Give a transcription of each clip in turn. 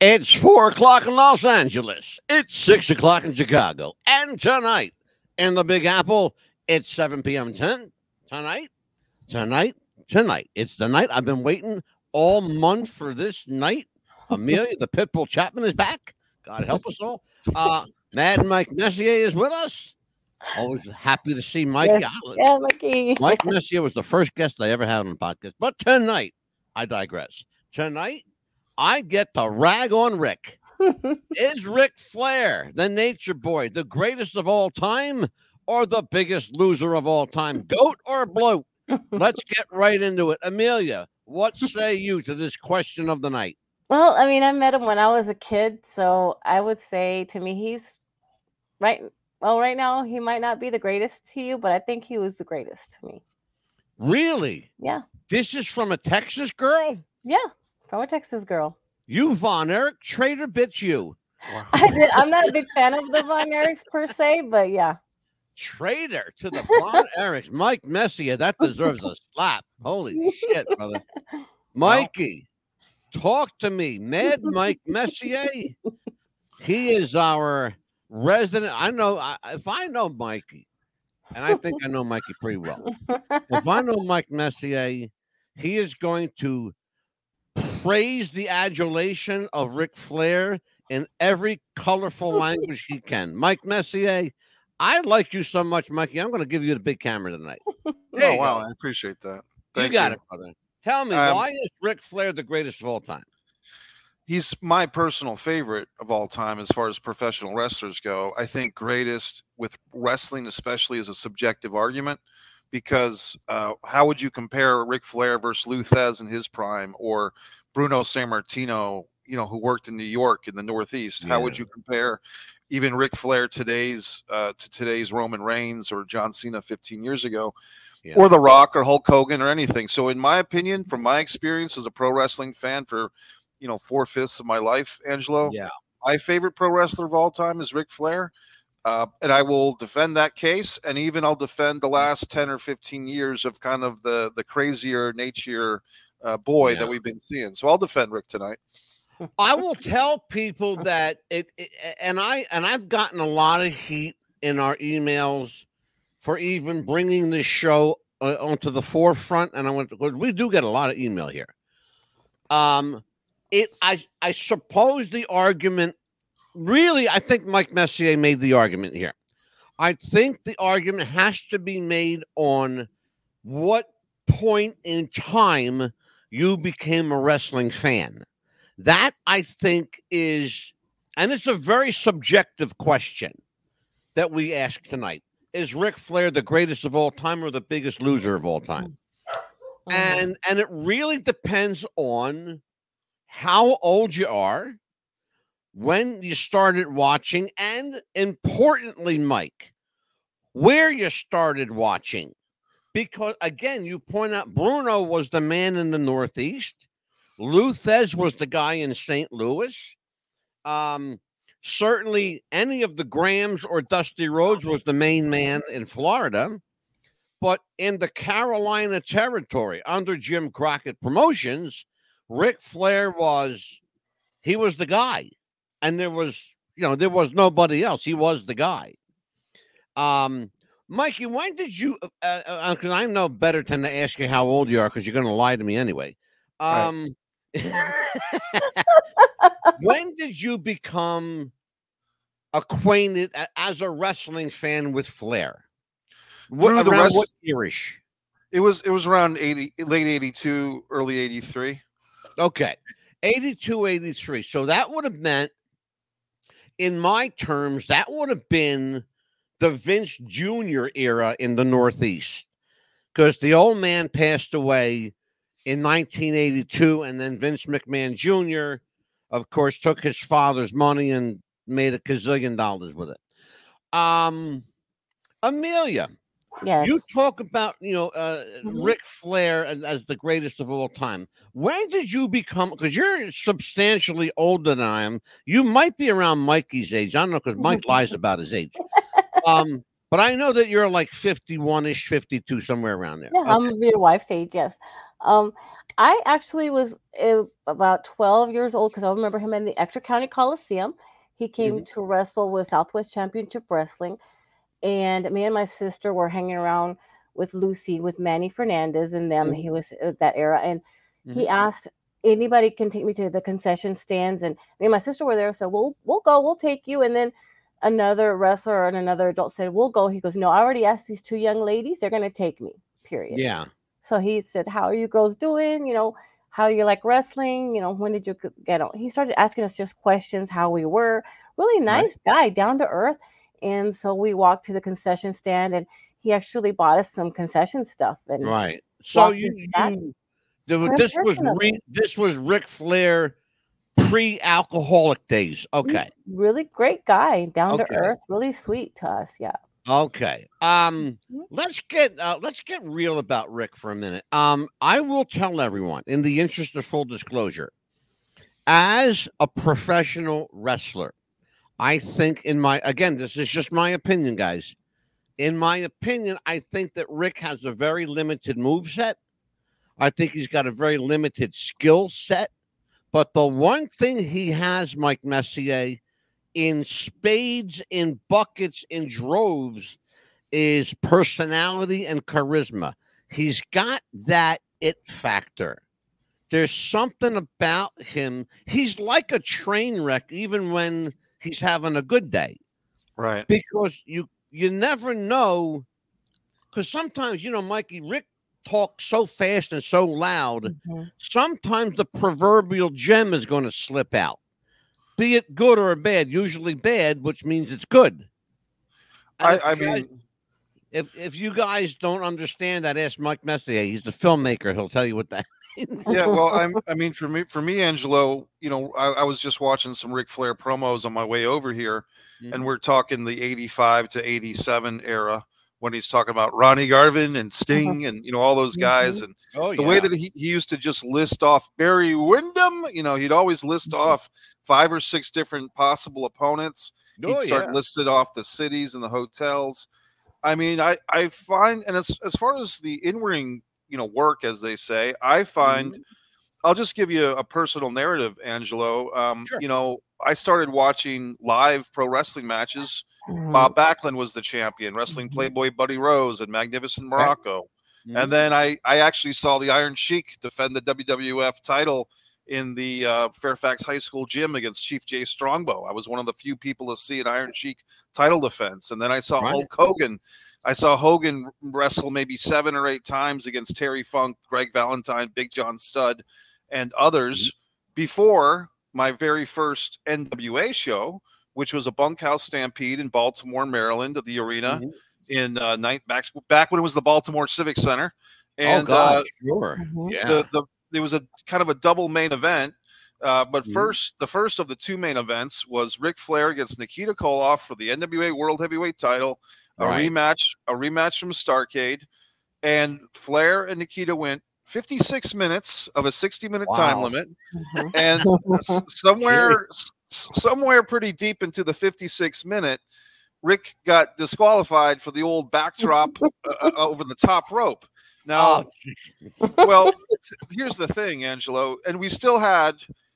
It's 4 o'clock in Los Angeles. It's 6 o'clock in Chicago. And tonight in the Big Apple, it's 7 p.m. Tonight. It's the night I've been waiting all month for this night. Amelia, the Pitbull Chapman is back. God help us all. Mad Mike Messier is with us. Always happy to see Mike. Yes. Yeah, Mikey. Mike Messier was the first guest I ever had on the podcast. But tonight, I digress. Tonight, I get to rag on Rick. Is Ric Flair, the Nature Boy, the greatest of all time or the biggest loser of all time? Goat or bloat? Let's get right into it. Amelia, what say you to this question of the night? Well, I mean, I met him when I was a kid, so I would say to me he's right. Well, right now he might not be the greatest to you, but I think he was the greatest to me. Really? Yeah. This is from a Texas girl? Yeah, from a Texas girl. You, Von Erich, traitor bits you. Wow. I'm not a big fan of the Von Erichs per se, but yeah. Traitor to the Von Erichs. Mike Messier, that deserves a slap. Holy shit, brother. Mikey, talk to me. Mad Mike Messier. He is our resident. I know, if I know Mikey, and I think I know Mikey pretty well. If I know Mike Messier, he is going to praise the adulation of Ric Flair in every colorful language he can. Mike Messier, I like you so much, Mikey. I'm going to give you the big camera tonight. Oh, wow. I appreciate that. Thank you. It, brother. Tell me, why is Ric Flair the greatest of all time? He's my personal favorite of all time as far as professional wrestlers go. I think greatest with wrestling especially is a subjective argument because how would you compare Ric Flair versus Lou Thesz in his prime or Bruno Sammartino, who worked in New York in the Northeast? Yeah. How would you compare even Ric Flair to today's Roman Reigns or John Cena 15 years ago? Yeah. Or The Rock or Hulk Hogan or anything. So in my opinion, from my experience as a pro wrestling fan for 4/5 of my life, Angelo. Yeah. My favorite pro wrestler of all time is Ric Flair. And I will defend that case. And even I'll defend the last 10 or 15 years of kind of the crazier nature boy that we've been seeing. So I'll defend Rick tonight. I will tell people that I've gotten a lot of heat in our emails for even bringing this show onto the forefront. And we do get a lot of email here. I suppose the argument, really, I think Mike Messier made the argument here. I think the argument has to be made on what point in time you became a wrestling fan. That, I think, is, and it's a very subjective question that we ask tonight. Is Ric Flair the greatest of all time or the biggest loser of all time? And it really depends on how old you are, when you started watching, and importantly, Mike, where you started watching. Because, again, you point out Bruno was the man in the Northeast. Lou Thesz was the guy in St. Louis. Certainly, any of the Grahams or Dusty Rhodes was the main man in Florida. But in the Carolina territory, under Jim Crockett Promotions, Ric Flair was the guy. And there was nobody else. He was the guy. Mikey, when did you, because I know better than to ask you how old you are because you're going to lie to me anyway. Right. When did you become acquainted as a wrestling fan with Flair? What yearish? It was around late 82, early 83. Okay. 82, 83. So that would have meant, in my terms, that would have been the Vince Jr. era in the Northeast. Because the old man passed away in 1982, and then Vince McMahon Jr., of course, took his father's money and made $1 gazillion with it. Amelia, yes. You talk about, Ric Flair as the greatest of all time. When did you become, because you're substantially older than I am, you might be around Mikey's age. I don't know, because Mike lies about his age. But I know that you're like 51-ish, 52, somewhere around there. Yeah, okay. I'm your wife's age, yes. Um, I actually was about 12 years old because I remember him in the Extra County Coliseum. He came Mhm. to wrestle with Southwest Championship Wrestling, and me and my sister were hanging around with Lucy, with Manny Fernandez and them. Mhm. He was at that era, and he Mhm. asked anybody can take me to the concession stands, and me and my sister were there. So we'll go, we'll take you. And then another wrestler and another adult said, "We'll go." He goes, "No, I already asked these two young ladies. They're gonna take me. Period." Yeah. So he said, "How are you girls doing? How you like wrestling? When did you get on?" He started asking us just questions, how we were. Really Right. nice guy, down to earth. And so we walked to the concession stand, and he actually bought us some concession stuff and Right. So walked us you back. you Very personable. this was Ric Flair pre-alcoholic days. Okay. Really great guy, down to Okay. earth, really sweet to us. Yeah. Okay. Mhm. Let's get real about Rick for a minute. I will tell everyone, in the interest of full disclosure, as a professional wrestler, I think again, this is just my opinion, guys. In my opinion, I think that Rick has a very limited move set. I think he's got a very limited skill set. But the one thing he has, Mike Messier, in spades, in buckets, in droves, is personality and charisma. He's got that it factor. There's something about him. He's like a train wreck, even when he's having a good day, Right. because you never know. Because sometimes, Mikey, Rick talks so fast and so loud. Mhm. Sometimes the proverbial gem is going to slip out, be it good or bad. Usually bad, which means it's good. And I mean, if you guys don't understand that, ask Mike Messier. He's the filmmaker. He'll tell you what that means. yeah. Well, I mean, for me, Angelo, I was just watching some Ric Flair promos on my way over here, and we're talking the '85 to '87 era when he's talking about Ronnie Garvin and Sting and all those guys, Mhm. and Oh the way yeah. that he used to just list off Barry Windham. He'd always list off 5 or 6 different possible opponents. Oh He'd start yeah. listed off the cities and the hotels. I mean, I find, and as far as the in-ring, work, as they say, I find, Mhm. I'll just give you a personal narrative, Angelo. Sure. I started watching live pro wrestling matches. Mhm. Bob Backlund was the champion, wrestling Mhm. Playboy Buddy Rose and Magnificent Okay. Morocco. And Mhm. then I actually saw the Iron Sheik defend the WWF title in the Fairfax High School gym against Chief Jay Strongbow. I was one of the few people to see an Iron Sheik title defense. And then I saw Right. Hulk Hogan. I saw Hogan wrestle maybe 7 or 8 times against Terry Funk, Greg Valentine, Big John Studd, and others before my very first NWA show, which was a bunkhouse stampede in Baltimore, Maryland, at the arena Mhm. in back when it was the Baltimore Civic Center. Oh And God, sure. Mhm. Yeah. there was a kind of a double main event. But Mhm. the first of the 2 main events was Ric Flair against Nikita Koloff for the NWA World Heavyweight title, Right. a rematch from Starrcade, and Flair and Nikita went 56 minutes of a 60-minute time Wow. limit, Mhm. and Gee. somewhere pretty deep into the 56 minute, Rick got disqualified for the old backdrop over the top rope. Now, Oh, gee. well, here's the thing, Angelo, and we still had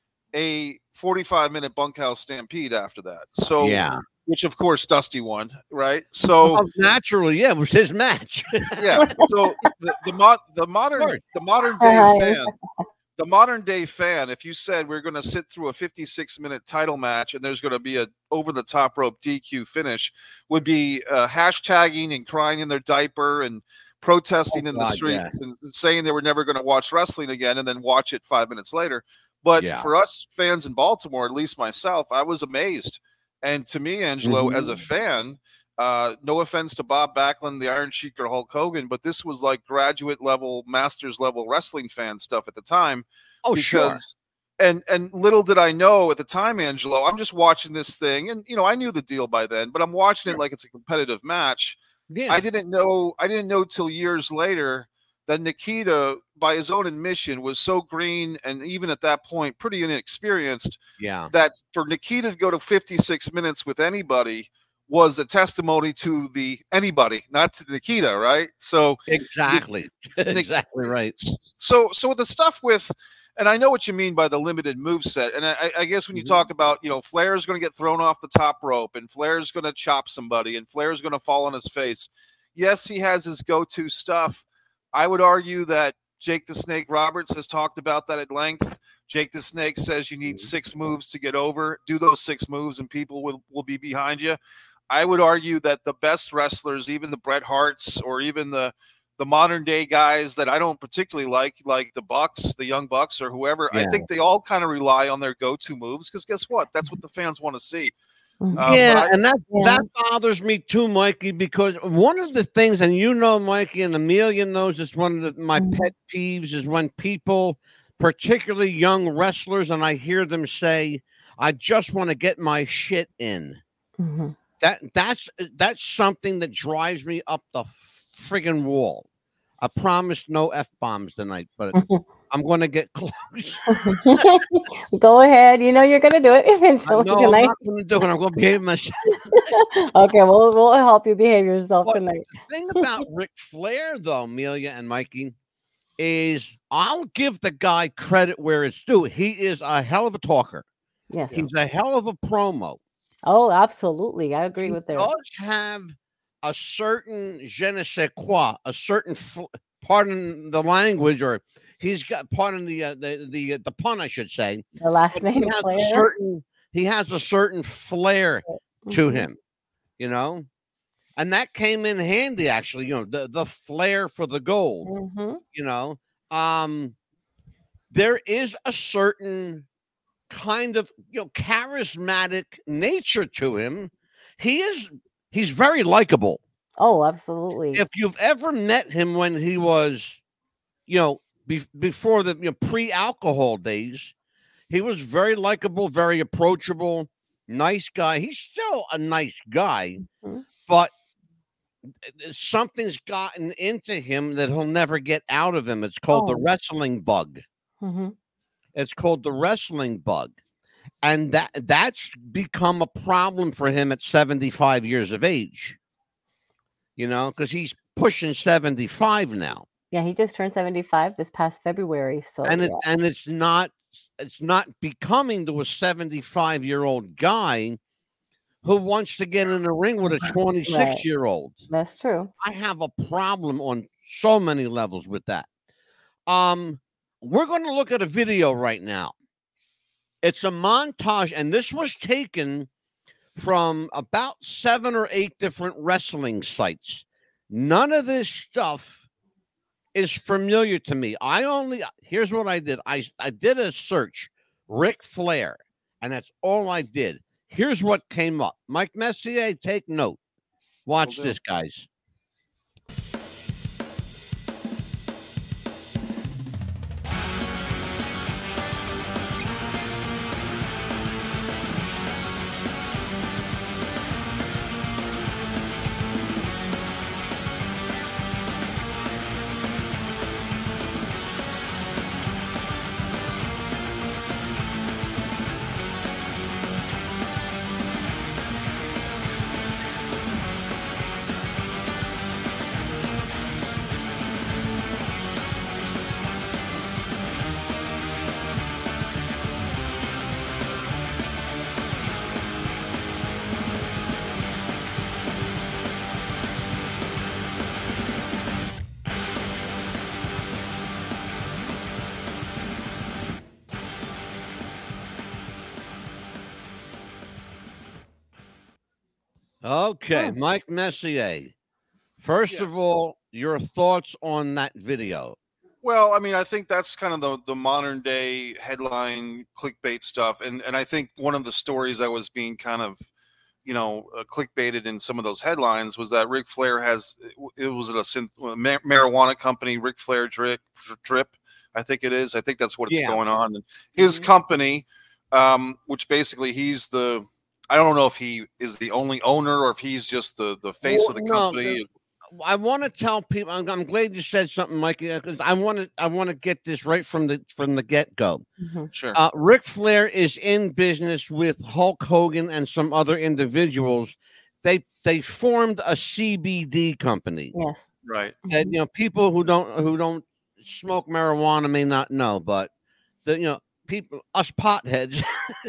a 45-minute bunkhouse stampede after that. So, Yeah. which of course Dusty won, right? So, Oh, naturally, yeah, it was his match. yeah. So the course. modern day fan, the modern day fan, if you said we're going to sit through a 56-minute title match and there's going to be a over the top rope DQ finish, would be hashtagging and crying in their diaper and protesting in the God, yeah. streets and saying they were never going to watch wrestling again and then watch it 5 minutes later. But Yeah. for us fans in Baltimore, at least myself, I was amazed. And to me, Angelo, as a fan, no offense to Bob Backlund, the Iron Sheik, or Hulk Hogan, but this was like graduate level, masters level wrestling fan stuff at the time. Oh, sure. Because and little did I know at the time, Angelo, I'm just watching this thing, and I knew the deal by then, but I'm watching it Sure. like it's a competitive match. Yeah. I didn't know till years later that Nikita, by his own admission, was so green and even at that point pretty inexperienced Yeah. that for Nikita to go to 56 minutes with anybody was a testimony to anybody, not to Nikita, right? So exactly, exactly right. So the stuff with, and I know what you mean by the limited move set, and I guess when you talk about, Flair's going to get thrown off the top rope, and Flair's going to chop somebody, and Flair's going to fall on his face. Yes, he has his go-to stuff. I would argue that Jake the Snake Roberts has talked about that at length. Jake the Snake says you need 6 moves to get over. Do those 6 moves, and people will be behind you. I would argue that the best wrestlers, even the Bret Harts or even the modern day guys that I don't particularly like the Bucks, the Young Bucks or whoever, I think they all kind of rely on their go-to moves because guess what? That's what the fans want to see. And that bothers me too, Mikey, because one of the things, and Mikey, and Amelia knows, it's one of my pet peeves is when people, particularly young wrestlers, and I hear them say, I just want to get my shit in. That's something that drives me up the friggin' wall. I promised no F-bombs tonight, but I'm going to get close. Go ahead. You're going to do it eventually no, tonight. I'm not going to do it. I'm going to behave myself. Okay, we'll help you behave yourself tonight. The thing about Ric Flair, though, Amelia and Mikey, is I'll give the guy credit where it's due. He is a hell of a talker. Yes. He's a hell of a promo. Oh, absolutely. I agree with that. He does have a certain je ne sais quoi, a certain, pardon the language, or he's got, pardon the pun, I should say. The last name Flair. He has a certain flair to him, and that came in handy, actually, the flair for the gold, there is a certain kind of, charismatic nature to him. He's very likable. Oh, absolutely. If you've ever met him when he was, before the pre-alcohol days, he was very likable, very approachable, nice guy. He's still a nice guy, but something's gotten into him that he'll never get out of him. It's called the wrestling bug. It's called the wrestling bug. And that's become a problem for him at 75 years of age, because he's pushing 75 now. Yeah, he just turned 75 this past February. So and it's not becoming to a 75-year-old guy who wants to get in the ring with a 26-year-old. That's true. I have a problem on so many levels with that. We're going to look at a video right now. It's a montage, and this was taken from about 7 or 8 different wrestling sites. None of this stuff is familiar to me. Here's what I did. I did a search, Ric Flair, and that's all I did. Here's what came up. Mike Messier, take note. Watch this, guys. Okay, Mike Messier. First of all, your thoughts on that video? Well, I mean, I think that's kind of the modern day headline clickbait stuff. And I think one of the stories that was being kind of, clickbaited in some of those headlines was that Ric Flair it was a marijuana company, Ric Flair Drip, I think it is. I think that's what's going on. And his company, which basically I don't know if he is the only owner or if he's just the face of the company. I want to tell people. I'm glad you said something, Mikey, because I want to get this right from the get go. Sure. Ric Flair is in business with Hulk Hogan and some other individuals they formed a CBD company. Yes. Right. That people who don't smoke marijuana may not know, but people, us potheads,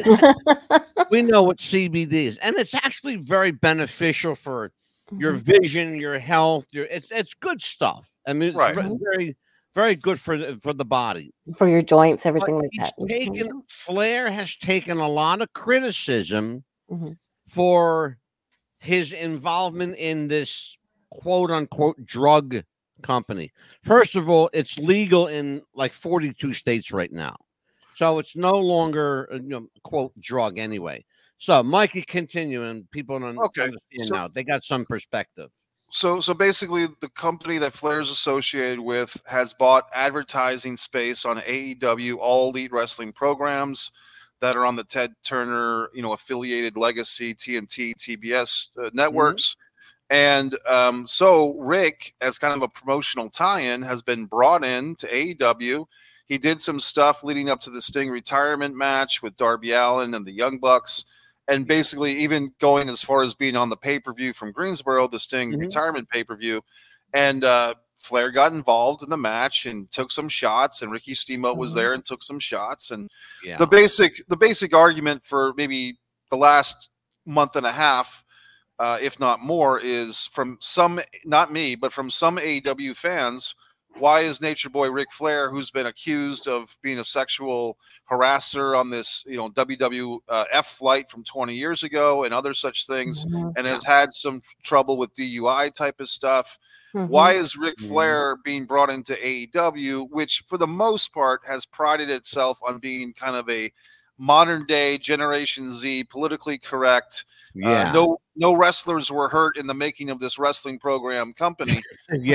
we know what CBD is, and it's actually very beneficial for your vision, your health. It's good stuff. I mean, Right. it's very, very good for the body, for your joints, but everything like that. Flair has taken a lot of criticism Mhm. for his involvement in this quote unquote drug company. First of all, it's legal in like 42 states right now. So it's no longer quote drug anyway. So Mikey, continue, and people don't Okay. understand now. They got some perspective. So basically, the company that Flair's associated with has bought advertising space on AEW, All Elite Wrestling programs that are on the Ted Turner, affiliated Legacy, TNT, TBS networks. And so Rick, as kind of a promotional tie-in, has been brought in to AEW. He did some stuff leading up to the Sting retirement match with Darby Allin and the Young Bucks, and basically even going as far as being on the pay-per-view from Greensboro, the Sting retirement pay-per-view. And Flair got involved in the match and took some shots, and Ricky Steamboat was there and took some shots. And the basic argument for maybe the last month and a half, if not more, is from some, not me, but from some AEW fans, why is Nature Boy Ric Flair, who's been accused of being a sexual harasser on this, WWF flight from 20 years ago and other such things, and has had some trouble with DUI type of stuff, why is Ric Flair being brought into AEW, which for the most part has prided itself on being kind of a modern day Generation Z, politically correct. No wrestlers were hurt in the making of this wrestling program company. And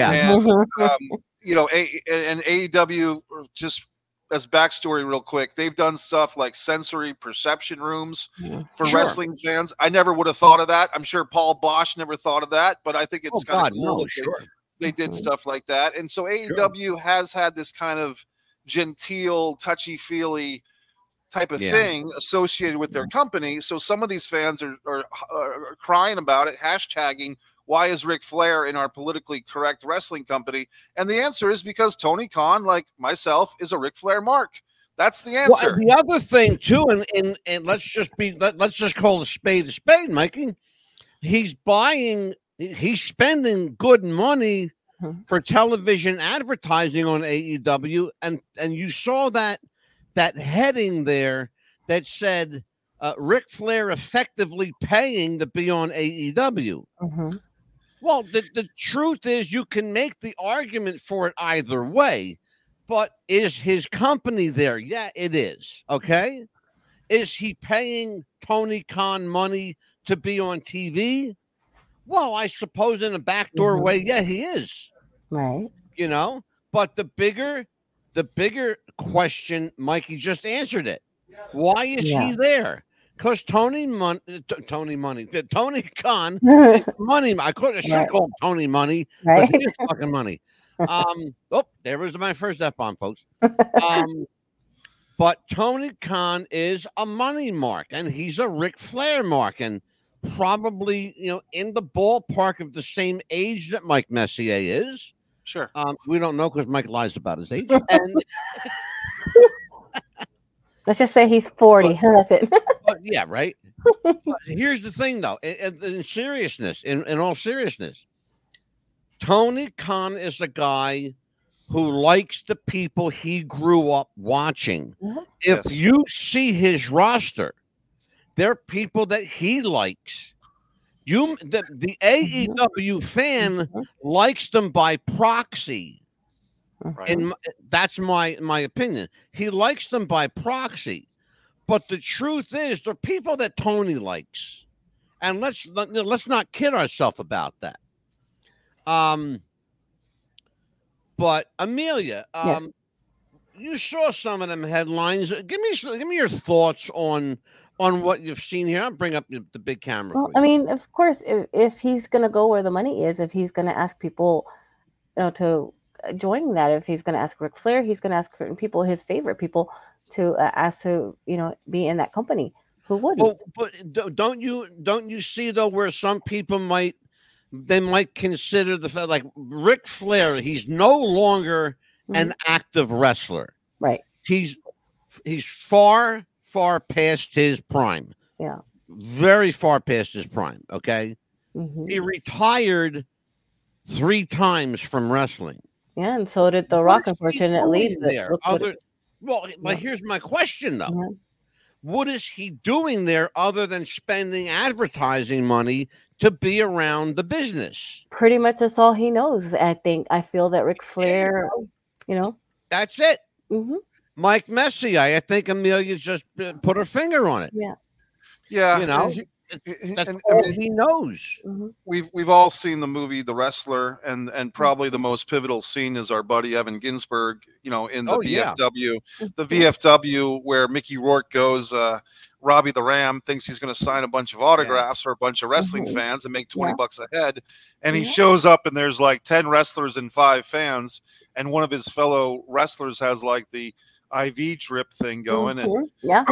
AEW, just as backstory real quick, they've done stuff like sensory perception rooms for wrestling fans. I never would have thought of that. I'm sure Paul Bosch never thought of that, but I think it's kind of cool that they did stuff like that. And so AEW has had this kind of genteel, touchy-feely type of thing associated with their company. So some of these fans are crying about it, hashtagging, why is Ric Flair in our politically correct wrestling company? And the answer is because Tony Khan, like myself, is a Ric Flair mark. That's the answer. Well, the other thing too, and let's just call a spade, Mikey. He's spending good money for television advertising on AEW, and you saw that heading there that said Ric Flair effectively paying to be on AEW. Well, the truth is you can make the argument for it either way, but is his company there? Yeah, it is. Okay. Is he paying Tony Khan money to be on TV? Well, I suppose in a backdoor way, yeah, he is. Right. But the bigger question, Mikey just answered it. Why is he there? Because Tony Khan, money. I should call him Tony Money. Right. But he is fucking money. There was my first F-bomb, folks. But Tony Khan is a money mark, and he's a Ric Flair mark, and probably in the ballpark of the same age that Mike Messier is. Sure. We don't know because Mike lies about his age. And let's just say he's 40. But yeah, right. But here's the thing, though. In seriousness, in all seriousness, Tony Khan is a guy who likes the people he grew up watching. If you see his roster, they're people that he likes. The AEW fan likes them by proxy. And that's my opinion. He likes them by proxy. But the truth is, they're people that Tony likes. And let's not kid ourselves about that. But Amelia, you saw some of them headlines. Give me your thoughts on what you've seen here. I'll bring up the big camera. Well, I mean, of course, if he's going to go where the money is, if he's going to ask people, to join that, if he's going to ask Ric Flair, he's going to ask certain people, his favorite people, to ask to, be in that company. Who wouldn't? But don't you see though where some people might consider the fact like Ric Flair, he's no longer an active wrestler. Right. He's far past his prime. Yeah. Very far past his prime. Okay. He retired 3 times from wrestling. Yeah, and so did The Rock, unfortunately. But here's my question though. What is he doing there other than spending advertising money to be around the business? Pretty much that's all he knows. I feel that Ric Flair, that's it. Mike Messier, I think Amelia just put her finger on it. Yeah. That's all he knows. We've all seen the movie The Wrestler, and probably the most pivotal scene is our buddy Evan Ginsberg, in the VFW. The VFW where Mickey Rourke goes, Robbie the Ram thinks he's going to sign a bunch of autographs for a bunch of wrestling fans and make $20 a head. And he shows up and there's like 10 wrestlers and 5 fans. And one of his fellow wrestlers has like the IV drip thing going. And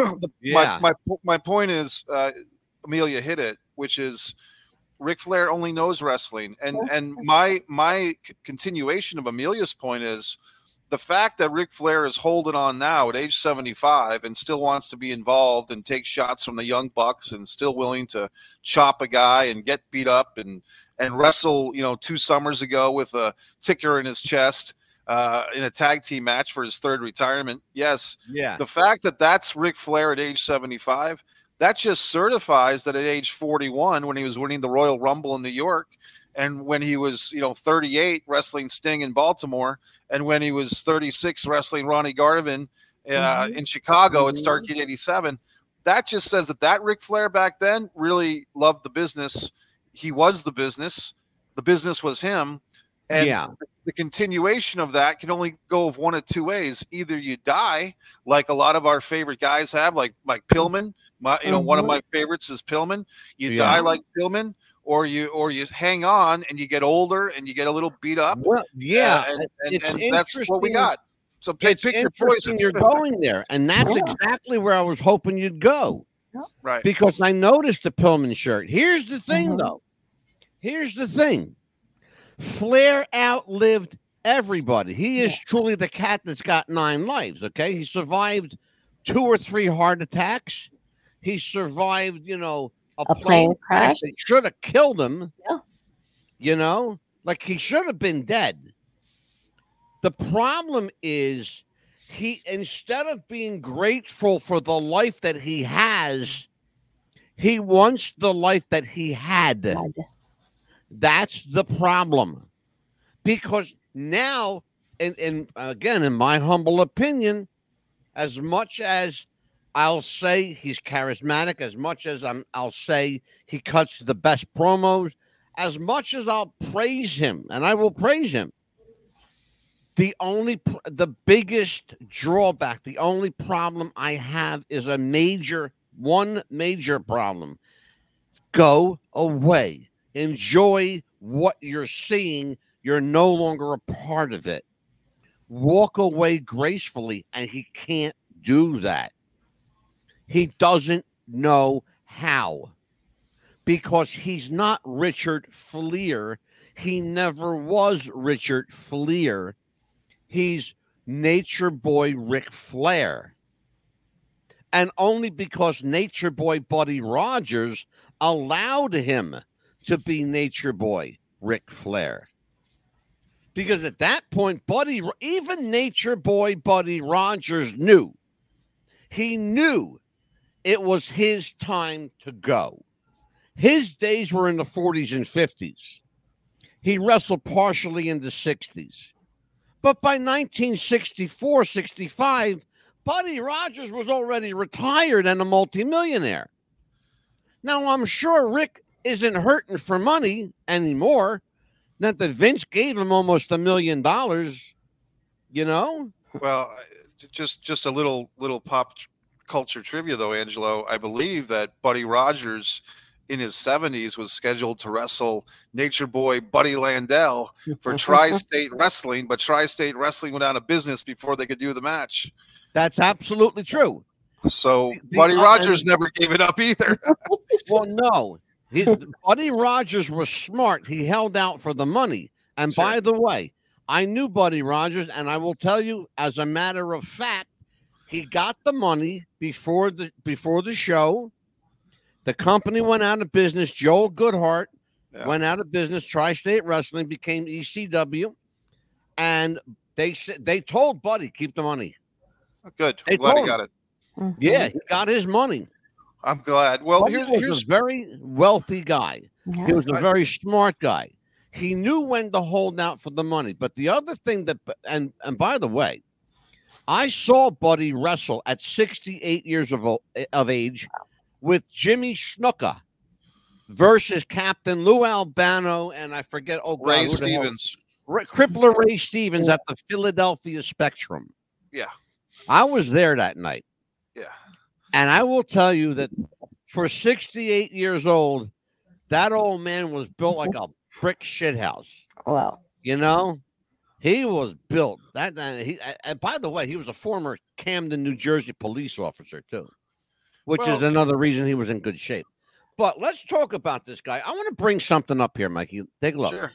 my point is, Amelia hit it, which is Ric Flair only knows wrestling. And my continuation of Amelia's point is the fact that Ric Flair is holding on now at age 75 and still wants to be involved and take shots from the Young Bucks and still willing to chop a guy and get beat up and wrestle, 2 summers ago with a ticker in his chest in a tag team match for his 3rd retirement. Yes. Yeah. The fact that that's Ric Flair at age 75, that just certifies that at age 41, when he was winning the Royal Rumble in New York, and when he was, 38 wrestling Sting in Baltimore, and when he was 36 wrestling Ronnie Garvin in Chicago at Starrcade 87, that just says that Ric Flair back then really loved the business. He was the business. The business was him. And the continuation of that can only go of one of 2 ways. Either you die, like a lot of our favorite guys have, like Pillman. One of my favorites is Pillman. You die like Pillman, or you hang on and you get older and you get a little beat up. Well, and that's what we got. So pick your poison. You're going there, and that's exactly where I was hoping you'd go. Right. Because I noticed the Pillman shirt. Here's the thing, though. Here's the thing. Flair outlived everybody. He is truly the cat that's got 9 lives, okay? He survived 2 or 3 heart attacks. He survived, a plane crash. It should have killed him. Yeah. Like he should have been dead. The problem is instead of being grateful for the life that he has, he wants the life that he had. That's the problem. Because now, and again, in my humble opinion, as much as I'll say he's charismatic, as much as I'll say he cuts the best promos, as much as I'll praise him, and I will praise him, the biggest drawback, the only problem I have is one major problem. Go away. Enjoy what you're seeing. You're no longer a part of it. Walk away gracefully, and he can't do that. He doesn't know how, because he's not Richard Fleer. He never was Richard Fleer. He's Nature Boy Ric Flair. And only because Nature Boy Buddy Rogers allowed him to be Nature Boy Ric Flair. Because at that point, even Nature Boy Buddy Rogers knew. He knew it was his time to go. His days were in the 40s and 50s. He wrestled partially in the 60s. But by 1964, 65, Buddy Rogers was already retired and a multimillionaire. Now, I'm sure Rick isn't hurting for money anymore. Not that Vince gave him almost $1 million, Well, just a little pop culture trivia, though, Angelo. I believe that Buddy Rogers in his 70s was scheduled to wrestle Nature Boy Buddy Landell for Tri-State Wrestling, but Tri-State Wrestling went out of business before they could do the match. That's absolutely true. So The- Buddy the- Rogers never gave it up either. Well, no. Buddy Rogers was smart. He held out for the money. And Sure. by the way, I knew Buddy Rogers, and I will tell you, as a matter of fact, he got the money before the show. The company went out of business. Joel Goodhart went out of business. Tri-State Wrestling became ECW, and they told Buddy keep the money. Good. They I'm glad he told got it. Yeah, he got his money. I'm glad. Well, Buddy here's was a very wealthy guy. Yeah. He was a very smart guy. He knew when to hold out for the money. But the other thing that, and by the way, I saw Buddy wrestle at 68 years of age with Jimmy Snuka versus Captain Lou Albano, and I forget, Ray who the hell- Stevens. Crippler Ray Stevens at the Philadelphia Spectrum. Yeah. I was there that night. Yeah. And I will tell you that for 68 years old, that old man was built like a brick shithouse. Wow. You know, he was built that. And by the way, he was a former Camden, New Jersey police officer too, which is Well- another reason he was in good shape. But let's talk about this guy. I want to bring something up here, Mikey. Take a look. Sure.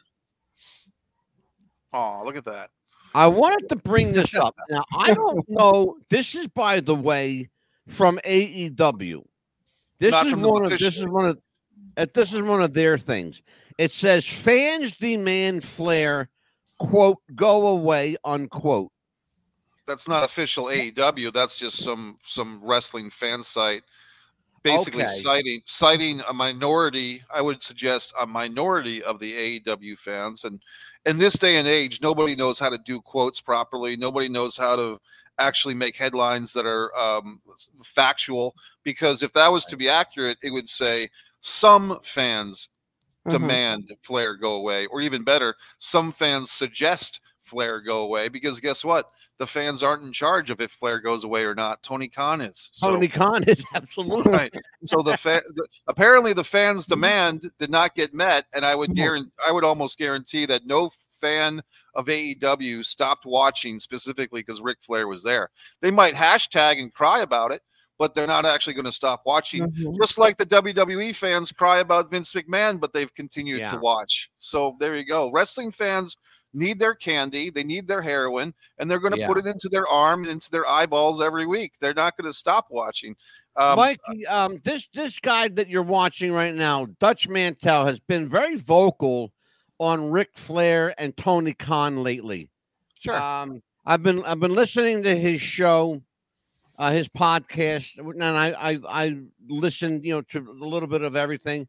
Oh, look at that. I wanted to bring this up. Now, I don't know. This is, by the way, from AEW. This Not is from the one of petition. this is one of their things. It says fans demand Flair, quote, go away, unquote. That's not official AEW. That's just some wrestling fan site, basically Okay. citing a minority. I would suggest a minority of the AEW fans. And in this day and age, nobody knows how to do quotes properly. Nobody knows how to actually make headlines that are factual. Because if that was to be accurate, it would say some fans demand Flair go away, or even better, some fans suggest Flair go away, because guess what? The fans aren't in charge of if Flair goes away or not. Tony Khan is. So, Tony Khan is absolutely right. So apparently the fans' demand did not get met, and I would almost guarantee that no fan of AEW stopped watching specifically because Ric Flair was there. They might hashtag and cry about it, but they're not actually going to stop watching. Just like the WWE fans cry about Vince McMahon, but they've continued to watch. So there you go. Wrestling fans need their candy, they need their heroin, and they're going to put it into their arm and into their eyeballs every week. They're not going to stop watching. Mikey, this guy that you're watching right now, Dutch Mantel, has been very vocal on Ric Flair and Tony Khan lately. Sure. I've been listening to his show, his podcast, and I listened, to a little bit of everything.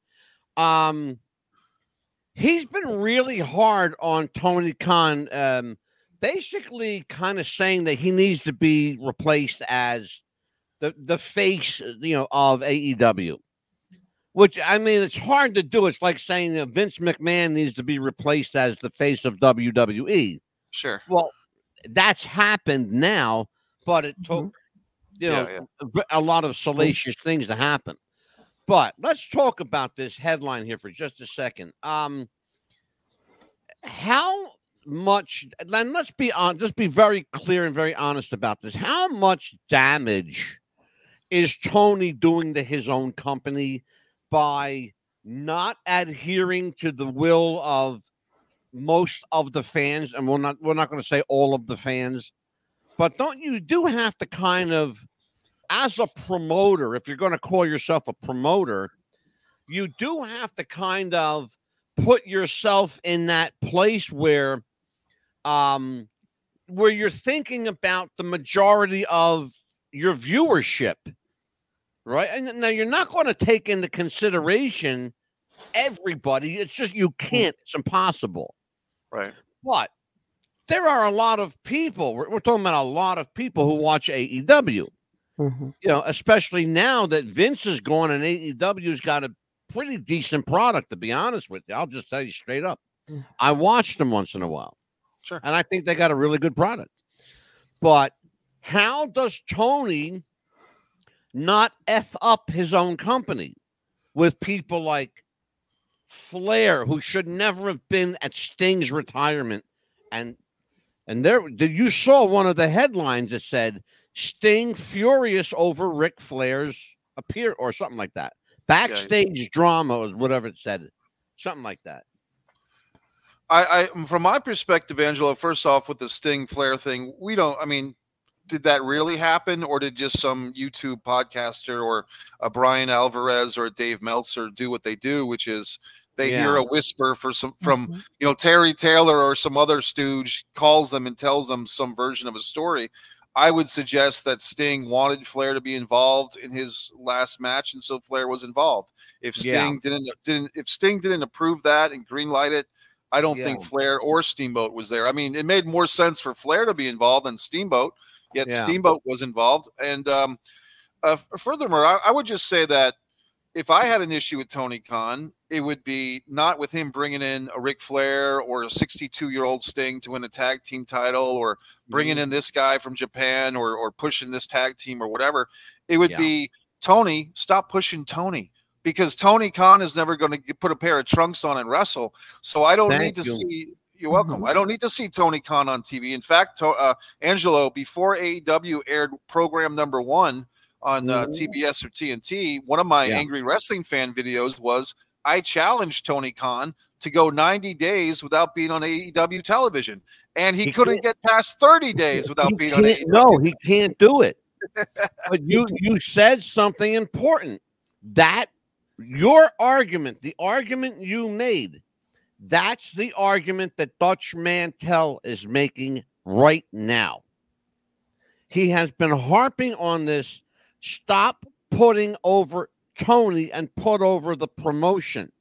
He's been really hard on Tony Khan, basically kind of saying that he needs to be replaced as the face, of AEW. Which, I mean, it's hard to do. It's like saying that Vince McMahon needs to be replaced as the face of WWE. Sure. Well, that's happened now, but it took, a lot of salacious things to happen. But let's talk about this headline here for just a second. How much, then let's be on, just be very clear and very honest about this. How much damage is Tony doing to his own company by not adhering to the will of most of the fans? And we're not going to say all of the fans, but you do have to kind of, as a promoter, if you're going to call yourself a promoter, you do have to kind of put yourself in that place where you're thinking about the majority of your viewership, right? And now you're not going to take into consideration everybody. It's just, you can't. It's impossible. Right. But there are a lot of people, we're talking about a lot of people who watch AEW. Especially now that Vince is gone and AEW's got a pretty decent product, to be honest with you. I'll just tell you straight up. I watch them once in a while. Sure. And I think they got a really good product. But how does Tony not F up his own company with people like Flair, who should never have been at Sting's retirement? And there, you saw one of the headlines that said Sting furious over Ric Flair's appear or something like that. Backstage drama or whatever it said. Something like that. I from my perspective, Angelo, first off with the Sting Flair thing, did that really happen, or did just some YouTube podcaster or a Brian Alvarez or a Dave Meltzer do what they do, which is they hear a whisper from Terry Taylor or some other stooge calls them and tells them some version of a story. I would suggest that Sting wanted Flair to be involved in his last match, and so Flair was involved. If Sting didn't approve that and greenlight it, I don't think Flair or Steamboat was there. I mean, it made more sense for Flair to be involved than Steamboat, yet Steamboat was involved. And furthermore, I would just say that if I had an issue with Tony Khan, it would be not with him bringing in a Ric Flair or a 62-year-old Sting to win a tag team title, or bringing in this guy from Japan, or pushing this tag team or whatever. It would be, Tony, stop pushing Tony, because Tony Khan is never going to put a pair of trunks on and wrestle. So I don't need to see. You're welcome. I don't need to see Tony Khan on TV. In fact, Angelo, before AEW aired program number 1 on TBS or TNT, one of my Angry Wrestling Fan videos was I challenged Tony Khan to go 90 days without being on AEW television. And he couldn't get past 30 days without being on AEW. No, he can't do it. But you said something important. That your argument, the argument you made, that's the argument that Dutch Mantel is making right now. He has been harping on this. Stop putting over Tony and put over the promotion.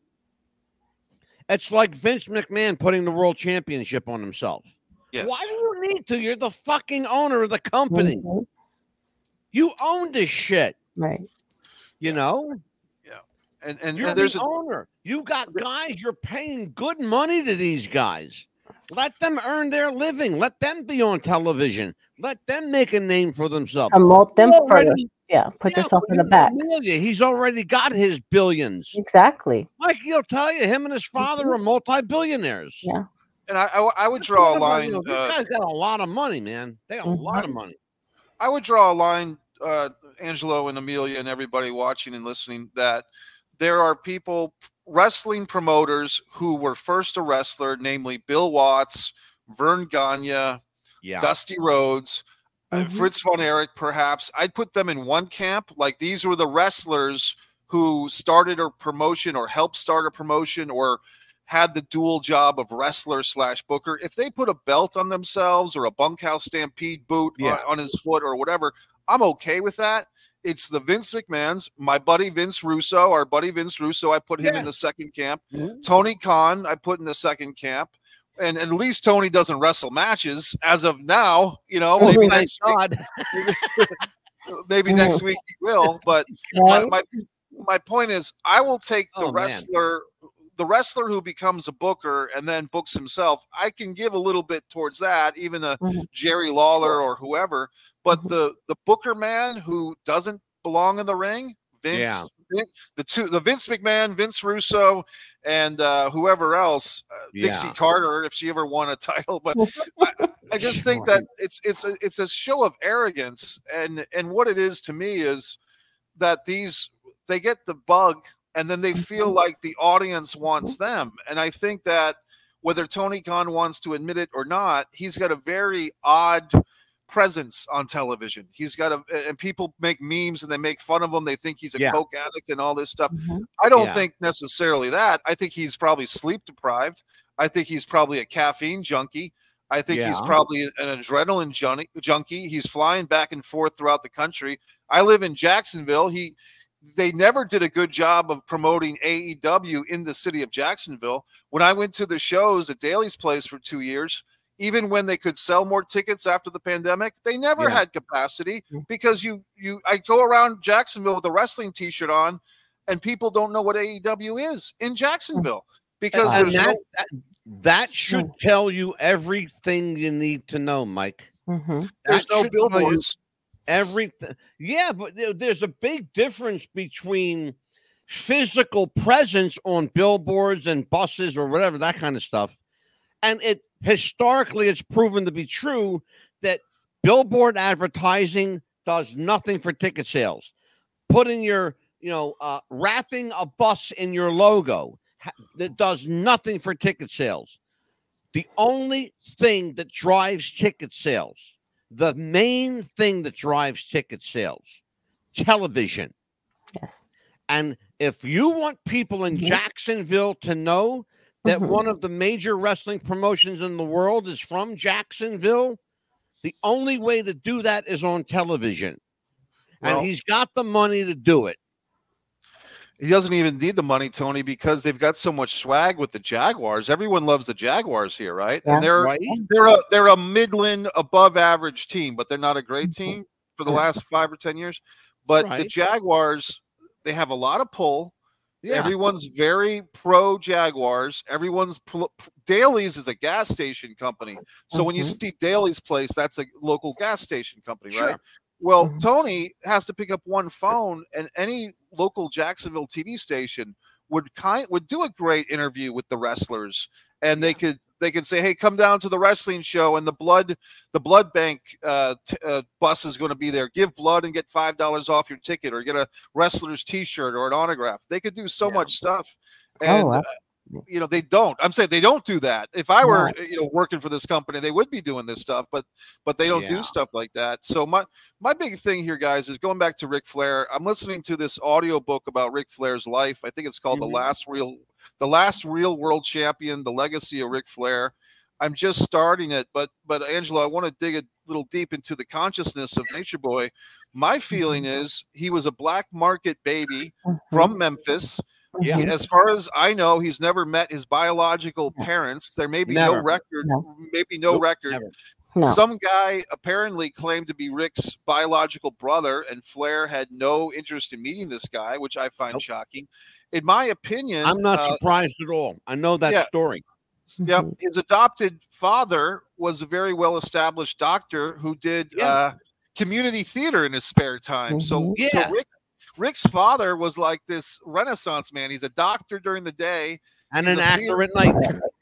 It's like Vince McMahon putting the world championship on himself. Yes. Why do you need to? You're the fucking owner of the company. Mm-hmm. You own this shit. Right. You know? Yeah. And you're there's the owner. You got guys, you're paying good money to these guys. Let them earn their living. Let them be on television. Let them make a name for themselves. Promote them first. Yeah, put yourself in the back. He's already got his billions. Exactly. Mike, he'll tell you, him and his father are multi-billionaires. Yeah. And I would draw a line. These guys got a lot of money, man. They got a lot of money. I would draw a line, Angelo and Amelia and everybody watching and listening, that there are people, wrestling promoters, who were first a wrestler, namely Bill Watts, Vern Gagne, Dusty Rhodes, Fritz von Erich, perhaps. I'd put them in one camp. Like, these were the wrestlers who started a promotion or helped start a promotion or had the dual job of wrestler / booker. If they put a belt on themselves or a Bunkhouse Stampede boot on his foot or whatever, I'm okay with that. It's the Vince McMahons, my buddy Vince Russo, our buddy Vince Russo. I put him in the second camp. Tony Khan, I put in the second camp. And at least Tony doesn't wrestle matches as of now. You know, maybe next week. Maybe next week he will. But my point is, I will take the wrestler. The wrestler who becomes a booker and then books himself, I can give a little bit towards that, even a Jerry Lawler or whoever. But the booker man who doesn't belong in the ring, Vince, the Vince McMahon, Vince Russo, and whoever else, Dixie Carter, if she ever won a title. But I just think that it's a show of arrogance, and what it is to me is that they get the bug. And then they feel like the audience wants them. And I think that whether Tony Khan wants to admit it or not, he's got a very odd presence on television. He's got and people make memes and they make fun of him. They think he's a coke addict and all this stuff. I don't think necessarily that. I think he's probably sleep deprived. I think he's probably a caffeine junkie. I think he's probably an adrenaline junkie. He's flying back and forth throughout the country. I live in Jacksonville. They never did a good job of promoting AEW in the city of Jacksonville. When I went to the shows at Daly's Place for 2 years, even when they could sell more tickets after the pandemic, they never had capacity, because I go around Jacksonville with a wrestling t-shirt on and people don't know what AEW is in Jacksonville, because that should tell you everything you need to know, Mike. There's no billboards. Everything. Yeah, but there's a big difference between physical presence on billboards and buses or whatever, that kind of stuff. And historically, it's proven to be true that billboard advertising does nothing for ticket sales. Putting your, wrapping a bus in your logo that does nothing for ticket sales. The only thing that drives ticket sales, the main thing that drives ticket sales, television. Yes. And if you want people in Jacksonville to know that one of the major wrestling promotions in the world is from Jacksonville, the only way to do that is on television. Well, and he's got the money to do it. He doesn't even need the money, Tony, because they've got so much swag with the Jaguars. Everyone loves the Jaguars here, right? Yeah. And they're a Midland above average team, but they're not a great team for the last 5 or 10 years. But the Jaguars, they have a lot of pull. Yeah. Everyone's very pro Jaguars. Daly's is a gas station company. So when you see Daly's place, that's a local gas station company, right? Well, Tony has to pick up one phone, and any local Jacksonville TV station would do a great interview with the wrestlers, and they could say, "Hey, come down to the wrestling show, and the blood bank bus is going to be there. Give blood and get $5 off your ticket, or get a wrestler's T-shirt or an autograph." They could do so much stuff, and they don't. I'm saying they don't do that. If I were working for this company, they would be doing this stuff, but they don't do stuff like that. So my big thing here, guys, is going back to Ric Flair. I'm listening to this audio book about Ric Flair's life. I think it's called The Last Real World Champion: The Legacy of Ric Flair. I'm just starting it, but Angelo, I want to dig a little deep into the consciousness of Nature Boy. My feeling is he was a black market baby from Memphis. Yeah. As far as I know, he's never met his biological parents. There may be no record. No. Some guy apparently claimed to be Ric's biological brother, and Flair had no interest in meeting this guy, which I find shocking. In my opinion, I'm not surprised at all. I know that story. Yeah, his adopted father was a very well-established doctor who did community theater in his spare time. So Ric's father was like this Renaissance man. He's a doctor during the day and an actor at night.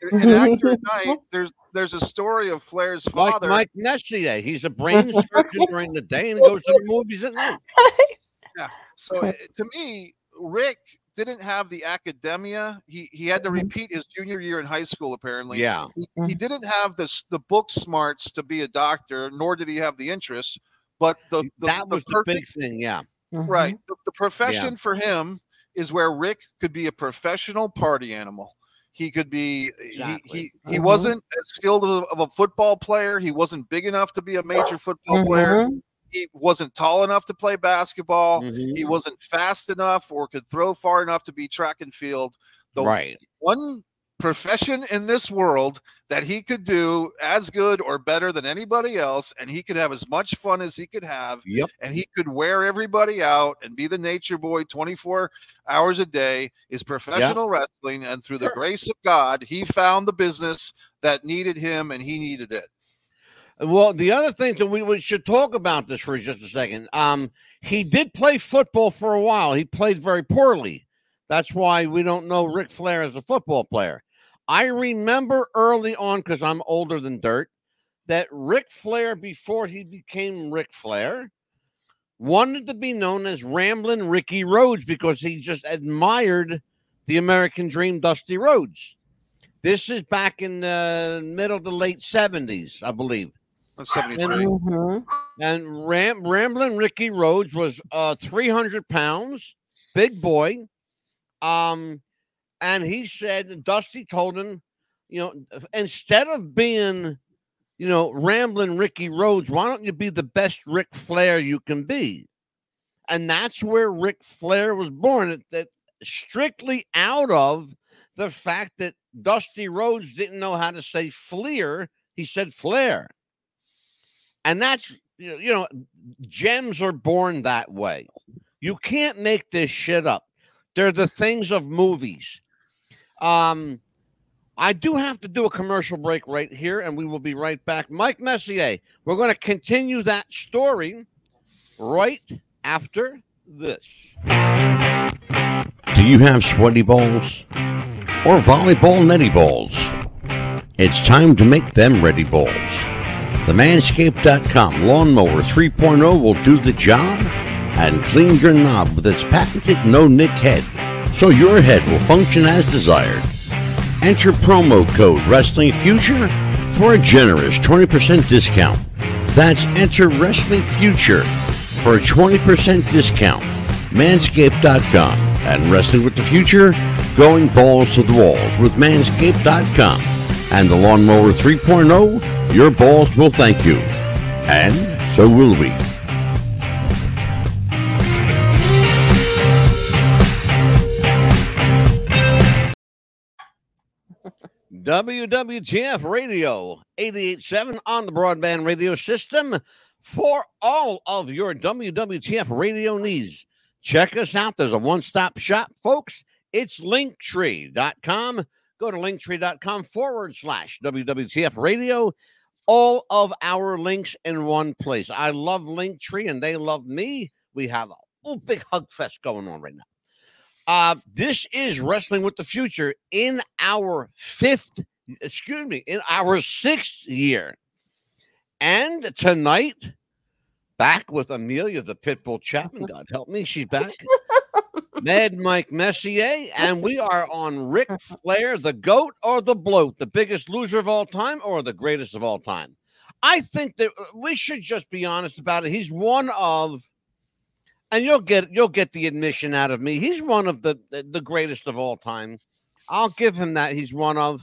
There's a story of Flair's father, Mike Messier. He's a brain surgeon during the day and goes to the movies at night. Yeah. So to me, Ric didn't have the academia. He had to repeat his junior year in high school, apparently. Yeah. He didn't have the book smarts to be a doctor, nor did he have the interest. But that was the big thing, yeah. Right. The profession for him is where Ric could be a professional party animal. He could be he wasn't as skilled of a football player. He wasn't big enough to be a major football player. He wasn't tall enough to play basketball. He wasn't fast enough or could throw far enough to be track and field. The one profession in this world that he could do as good or better than anybody else, and he could have as much fun as he could have, and he could wear everybody out and be the Nature Boy 24 hours a day, is professional wrestling. And through the grace of God, he found the business that needed him, and he needed it. Well, the other thing that we should talk about this for just a second. He did play football for a while. He played very poorly. That's why we don't know Ric Flair as a football player. I remember early on, because I'm older than dirt, that Ric Flair, before he became Ric Flair, wanted to be known as Ramblin' Ricky Rhodes because he just admired the American Dream, Dusty Rhodes. This is back in the middle to late 70s, I believe. That's 73. And Ramblin' Ricky Rhodes was 300 pounds, big boy. And he said, Dusty told him, instead of being, Ramblin' Ricky Rhodes, why don't you be the best Ric Flair you can be? And that's where Ric Flair was born. That strictly out of the fact that Dusty Rhodes didn't know how to say Fleer. He said Flair. And that's, gems are born that way. You can't make this shit up. They're the things of movies. I do have to do a commercial break right here, and we will be right back. Mike Messier, we're going to continue that story right after this. Do you have sweaty balls or volleyball netty balls? It's time to make them ready balls. The Manscaped.com Lawnmower 3.0 will do the job and clean your knob with its patented no-nick head, so your head will function as desired. Enter promo code Wrestling Future for a generous 20% discount. That's enter Wrestling Future for a 20% discount. Manscaped.com and Wrestling with the Future, going balls to the walls with Manscaped.com and the Lawnmower 3.0. Your balls will thank you, and so will we. WWTF Radio 88.7 on the broadband radio system for all of your WWTF radio needs. Check us out. There's a one-stop shop, folks. It's Linktree.com. Go to Linktree.com/WWTF Radio. All of our links in one place. I love Linktree, and they love me. We have a big hug fest going on right now. This is Wrestling with the Future in our sixth year. And tonight, back with Amelia, the Pitbull Chapman. God help me, she's back. Mad Mike Messier, and we are on Ric Flair, the GOAT or the bloat, the biggest loser of all time or the greatest of all time. I think that we should just be honest about it. He's one of, and you'll get the admission out of me, he's one of the greatest of all time. I'll give him that. He's one of.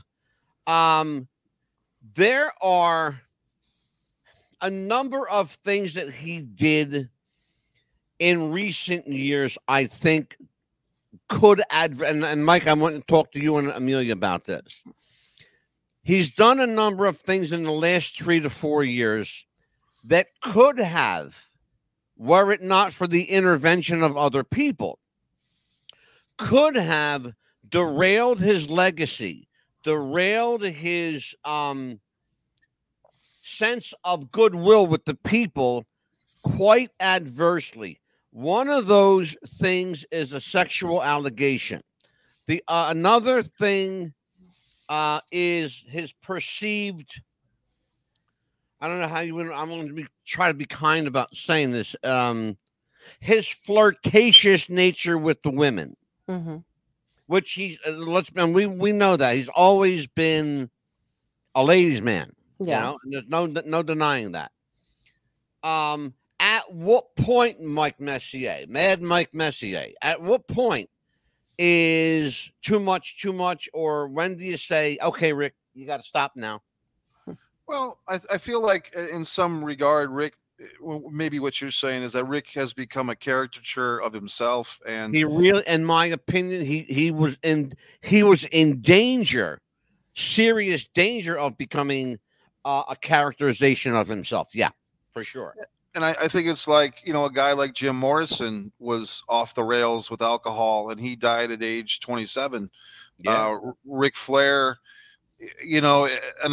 There are a number of things that he did in recent years, I think, could add, and Mike, I want to talk to you and Amelia about this. He's done a number of things in the last 3 to 4 years that could have, were it not for the intervention of other people, could have derailed his legacy, derailed his sense of goodwill with the people quite adversely. One of those things is a sexual allegation. The another thing is his perceived. I don't know how you would. I'm going to try to be kind about saying this. His flirtatious nature with the women, which he's. We know that he's always been a ladies' man. Yeah, you know? There's no denying that. At what point, Mike Messier, Mad Mike Messier, at what point is too much, or when do you say, okay, Rick, you got to stop now? Well, I feel like in some regard, Rick, maybe what you're saying is that Rick has become a caricature of himself, and he really, in my opinion, he was in danger, serious danger of becoming a characterization of himself. Yeah, for sure. And I think it's like, a guy like Jim Morrison was off the rails with alcohol, and he died at age 27. Yeah. Ric Flair, and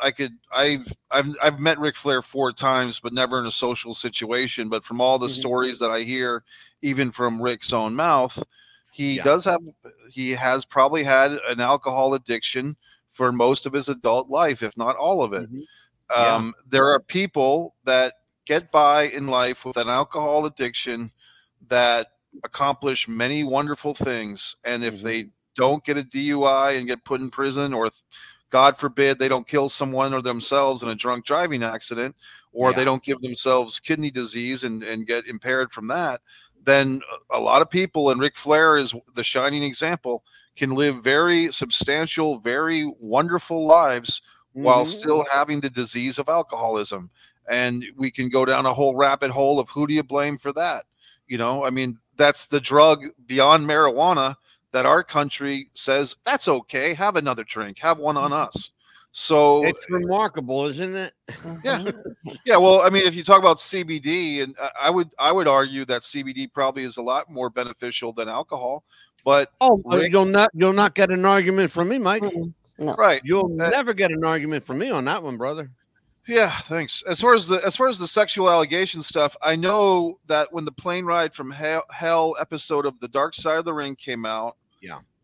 I've met Ric Flair 4 times, but never in a social situation. But from all the stories that I hear, even from Rick's own mouth, he has probably had an alcohol addiction for most of his adult life, if not all of it. There are people that get by in life with an alcohol addiction that accomplish many wonderful things. And if they don't get a DUI and get put in prison, or God forbid, they don't kill someone or themselves in a drunk driving accident, or they don't give themselves kidney disease and get impaired from that, then a lot of people, and Ric Flair is the shining example, can live very substantial, very wonderful lives while still having the disease of alcoholism. And we can go down a whole rabbit hole of who do you blame for that? That's the drug beyond marijuana that our country says, that's okay. Have another drink. Have one on us. So it's remarkable, isn't it? Yeah. Yeah. Well, if you talk about CBD, and I would argue that CBD probably is a lot more beneficial than alcohol, but you'll not get an argument from me, Mike. No. Right. You'll never get an argument from me on that one, brother. Yeah, thanks. As far as the sexual allegation stuff, I know that when the Plane Ride from Hell episode of The Dark Side of the Ring came out,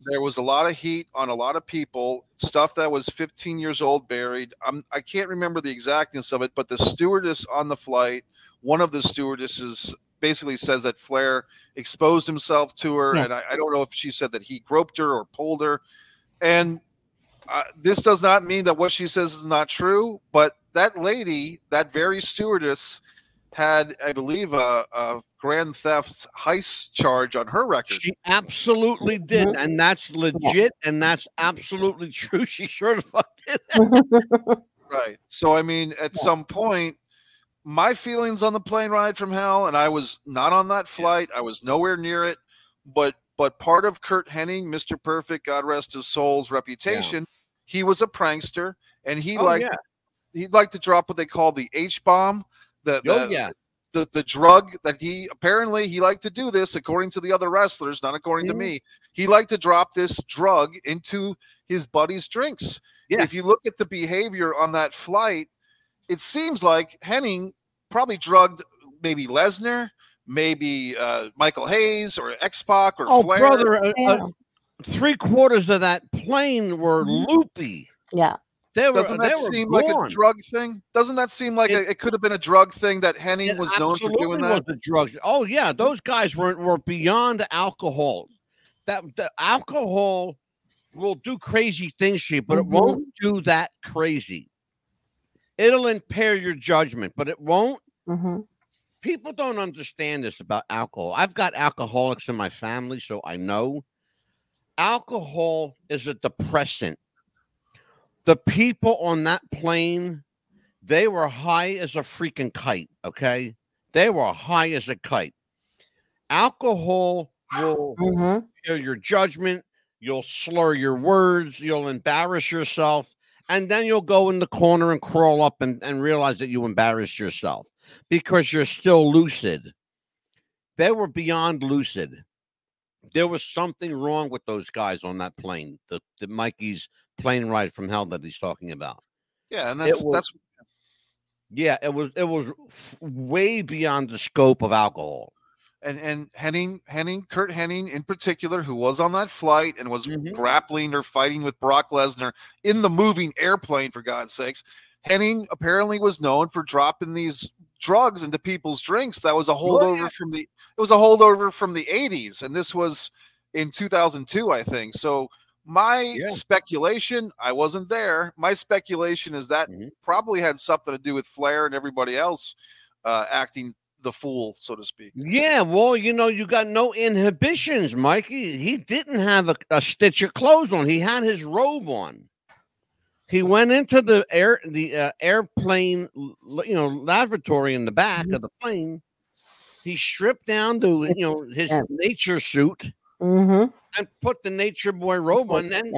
There was a lot of heat on a lot of people, stuff that was 15 years old buried. I can't remember the exactness of it, but the stewardess on the flight, one of the stewardesses basically says that Flair exposed himself to her. Yeah. And I don't know if she said that he groped her or pulled her. And this does not mean that what she says is not true, but that lady, that very stewardess, had, I believe, a grand theft heist charge on her record. She absolutely did, and that's legit, and that's absolutely true. She sure the fuck did that. Right. So, I mean, at some point, my feelings on the plane ride from hell, and I was not on that flight. I was nowhere near it, but part of Kurt Hennig, Mr. Perfect, God rest his soul's reputation, he was a prankster, and he he'd like to drop what they call the H-bomb. The drug that he liked to do this, according to the other wrestlers, not according to me. He liked to drop this drug into his buddies' drinks. Yeah. If you look at the behavior on that flight, it seems like Hennig probably drugged maybe Lesnar, maybe Michael Hayes or X-Pac or Flair. Brother, 3/4 of that plane were loopy. Yeah. Doesn't that seem like a drug thing? Doesn't that seem like it could have been a drug thing that Hennig was known for doing that? Was the drugs. Oh yeah, those guys were beyond alcohol. That the alcohol will do crazy things to you, but it won't do that crazy. It'll impair your judgment, but it won't. People don't understand this about alcohol. I've got alcoholics in my family, so I know. Alcohol is a depressant. The people on that plane, they were high as a freaking kite, okay? They were high as a kite. Alcohol will impair your judgment. You'll slur your words. You'll embarrass yourself. And then you'll go in the corner and crawl up and realize that you embarrassed yourself because you're still lucid. They were beyond lucid. There was something wrong with those guys on that plane, the Mikey's plane ride from hell that he's talking about. Yeah, and it was way beyond the scope of alcohol. And Kurt Hennig in particular, who was on that flight and was grappling or fighting with Brock Lesnar in the moving airplane, for God's sakes. Hennig apparently was known for dropping these drugs into people's drinks. That was a holdover from the 80s, and this was in 2002, I think. So my speculation, I wasn't there. My speculation is that probably had something to do with Flair and everybody else acting the fool, so to speak. Yeah, well, you got no inhibitions, Mikey. He didn't have a stitch of clothes on. He had his robe on. He went into the airplane, lavatory in the back of the plane. He stripped down to his nature suit and put the Nature Boy robe on. And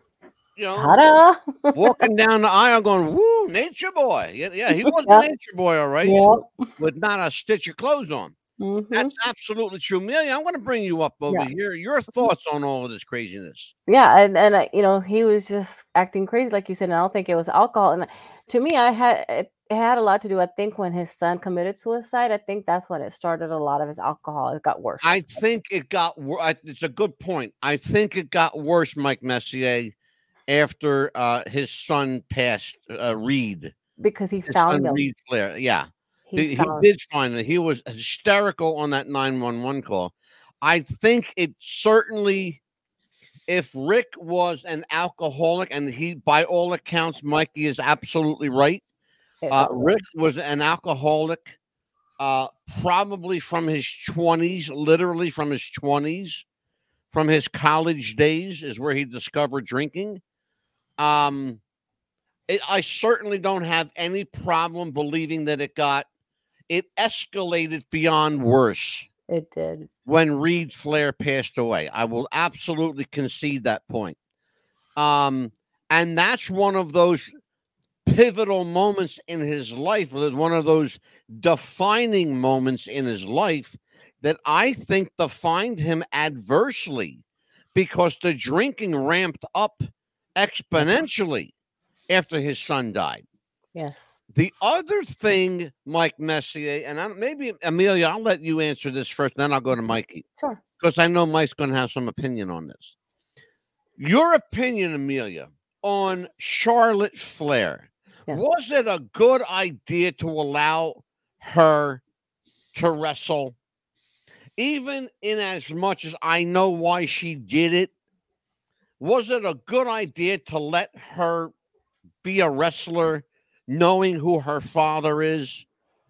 walking down the aisle, going, "Woo, Nature Boy!" Yeah, he was a Nature Boy, all right, with not a stitch of clothes on. That's absolutely true. Amelia, I'm going to bring you up over here. Your thoughts on all of this craziness? Yeah, and he was just acting crazy, like you said. And I don't think it was alcohol. And to me, it had a lot to do. I think when his son committed suicide, I think that's when it started. A lot of his alcohol. It got worse. I think it got worse. It's a good point. I think it got worse, Mike Messier, after his son passed, Reed, because he found him. Reed Flair, yeah. He did find it. He was hysterical on that 911 call. I think it certainly, if Rick was an alcoholic, and he, by all accounts, Mikey is absolutely right. Rick was an alcoholic, probably from his 20s, literally from his 20s, from his college days is where he discovered drinking. I certainly don't have any problem believing that it escalated beyond worse. It did. When Reed Flair passed away. I will absolutely concede that point. And that's one of those pivotal moments in his life, one of those defining moments in his life that I think defined him adversely, because the drinking ramped up exponentially after his son died. Yes. The other thing, Mike Messier, and maybe Amelia, I'll let you answer this first, then I'll go to Mikey. Sure. Because I know Mike's going to have some opinion on this. Your opinion, Amelia, on Charlotte Flair. Yes. Was it a good idea to allow her to wrestle? Even in as much as I know why she did it, was it a good idea to let her be a wrestler knowing who her father is?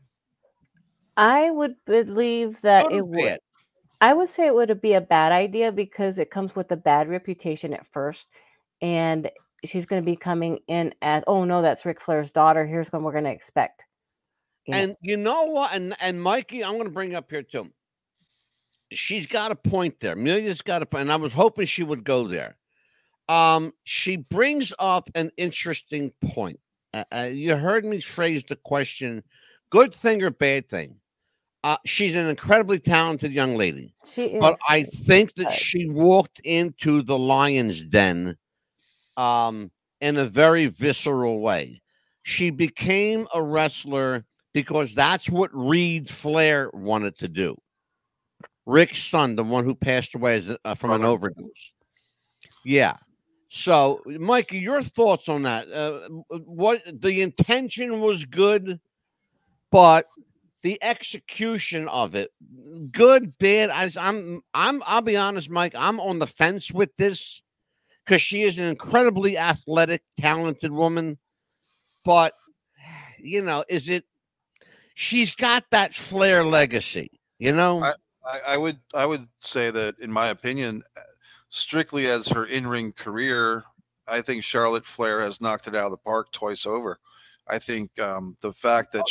I would believe that Good or it would. bad? I would say it would be a bad idea because it comes with a bad reputation at first, and she's going to be coming in as, oh no, that's Ric Flair's daughter. Here's what we're going to expect. You know? And you know what? And Mikey, I'm going to bring up here too. She's got a point there. Amelia's got a point, and I was hoping she would go there. She brings up an interesting point. You heard me phrase the question: good thing or bad thing? She's an incredibly talented young lady, She is. but I think that Right. she walked into the lion's den in a very visceral way. She became a wrestler because that's what Reed Flair wanted to do. Rick's son, the one who passed away from an overdose. Yeah. So, Mikey, your thoughts on that? What the intention was good, but the execution of it, good, bad. I'll be honest, Mike. I'm on the fence with this because she is an incredibly athletic, talented woman. But you know, she's got that Flair legacy. You know, I would say that, in my opinion, strictly as her in-ring career, I think Charlotte Flair has knocked it out of the park twice over. I think the fact that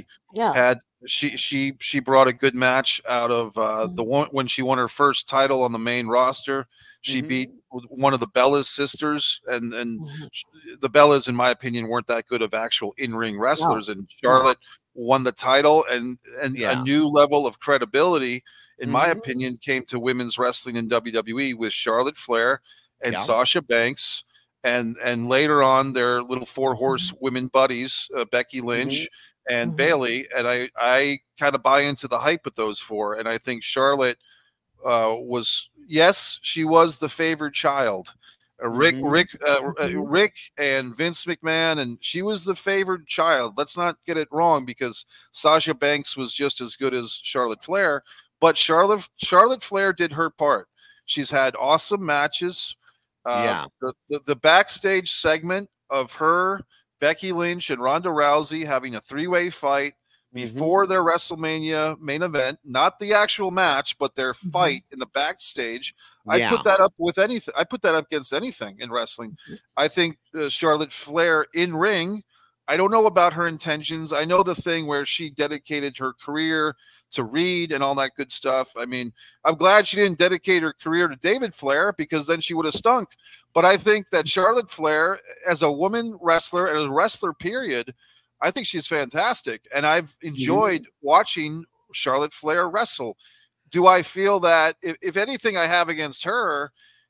she brought a good match out of the one when she won her first title on the main roster. She beat one of the Bella's sisters, and the Bellas, in my opinion, weren't that good of actual in-ring wrestlers. And Charlotte won the title, and a new level of credibility, in my opinion, came to women's wrestling in WWE with Charlotte Flair and Sasha Banks. And later on, their little four-horse women buddies, Becky Lynch and Bailey. And I kind of buy into the hype with those four. And I think Charlotte she was the favored child. Rick and Vince McMahon, and she was the favored child. Let's not get it wrong, because Sasha Banks was just as good as Charlotte Flair. But Charlotte Flair did her part. She's had awesome matches. The backstage segment of her, Becky Lynch, and Ronda Rousey having a three-way fight before their WrestleMania main event, not the actual match, but their fight in the backstage. I put that up with anything. I put that up against anything in wrestling. I think Charlotte Flair in ring, I don't know about her intentions. I know the thing where she dedicated her career to Reed and all that good stuff. I mean, I'm glad she didn't dedicate her career to David Flair, because then she would have stunk. But I think that Charlotte Flair, as a woman wrestler and as a wrestler, period, I think she's fantastic. And I've enjoyed watching Charlotte Flair wrestle. Do I feel that if anything I have against her,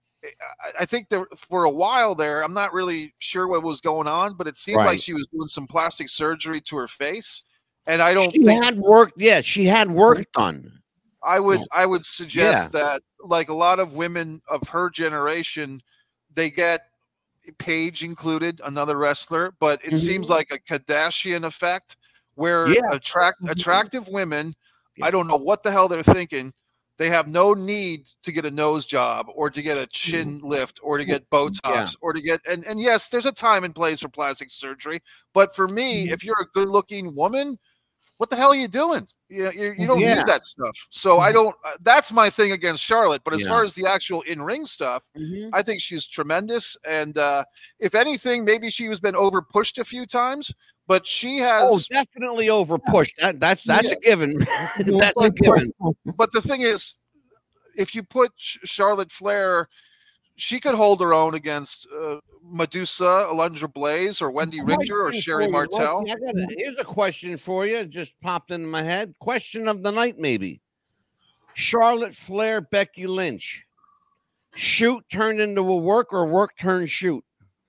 I think that for a while there, I'm not really sure what was going on, but it seemed like she was doing some plastic surgery to her face. And I don't think had work. Yeah, she had work done. I would suggest that, like a lot of women of her generation, they get Paige included, another wrestler, but it seems like a Kardashian effect where attractive women, I don't know what the hell they're thinking. They have no need to get a nose job or to get a chin lift or to get Botox or to get, and yes, there's a time and place for plastic surgery. But for me, if you're a good looking woman, what the hell are you doing? You don't need that stuff. So I don't, that's my thing against Charlotte. But as far as the actual in-ring stuff, I think she's tremendous. And if anything, maybe she has been over pushed a few times, but she has definitely over pushed. That's a given. That's a given. But the thing is, if you put Charlotte Flair, she could hold her own against Medusa, Alundra Blaze, or Wendy Richter, or Sherry Martel. Here's a question for you. Just popped into my head. Question of the night, maybe. Charlotte Flair, Becky Lynch. Shoot turned into a work, or work turned shoot?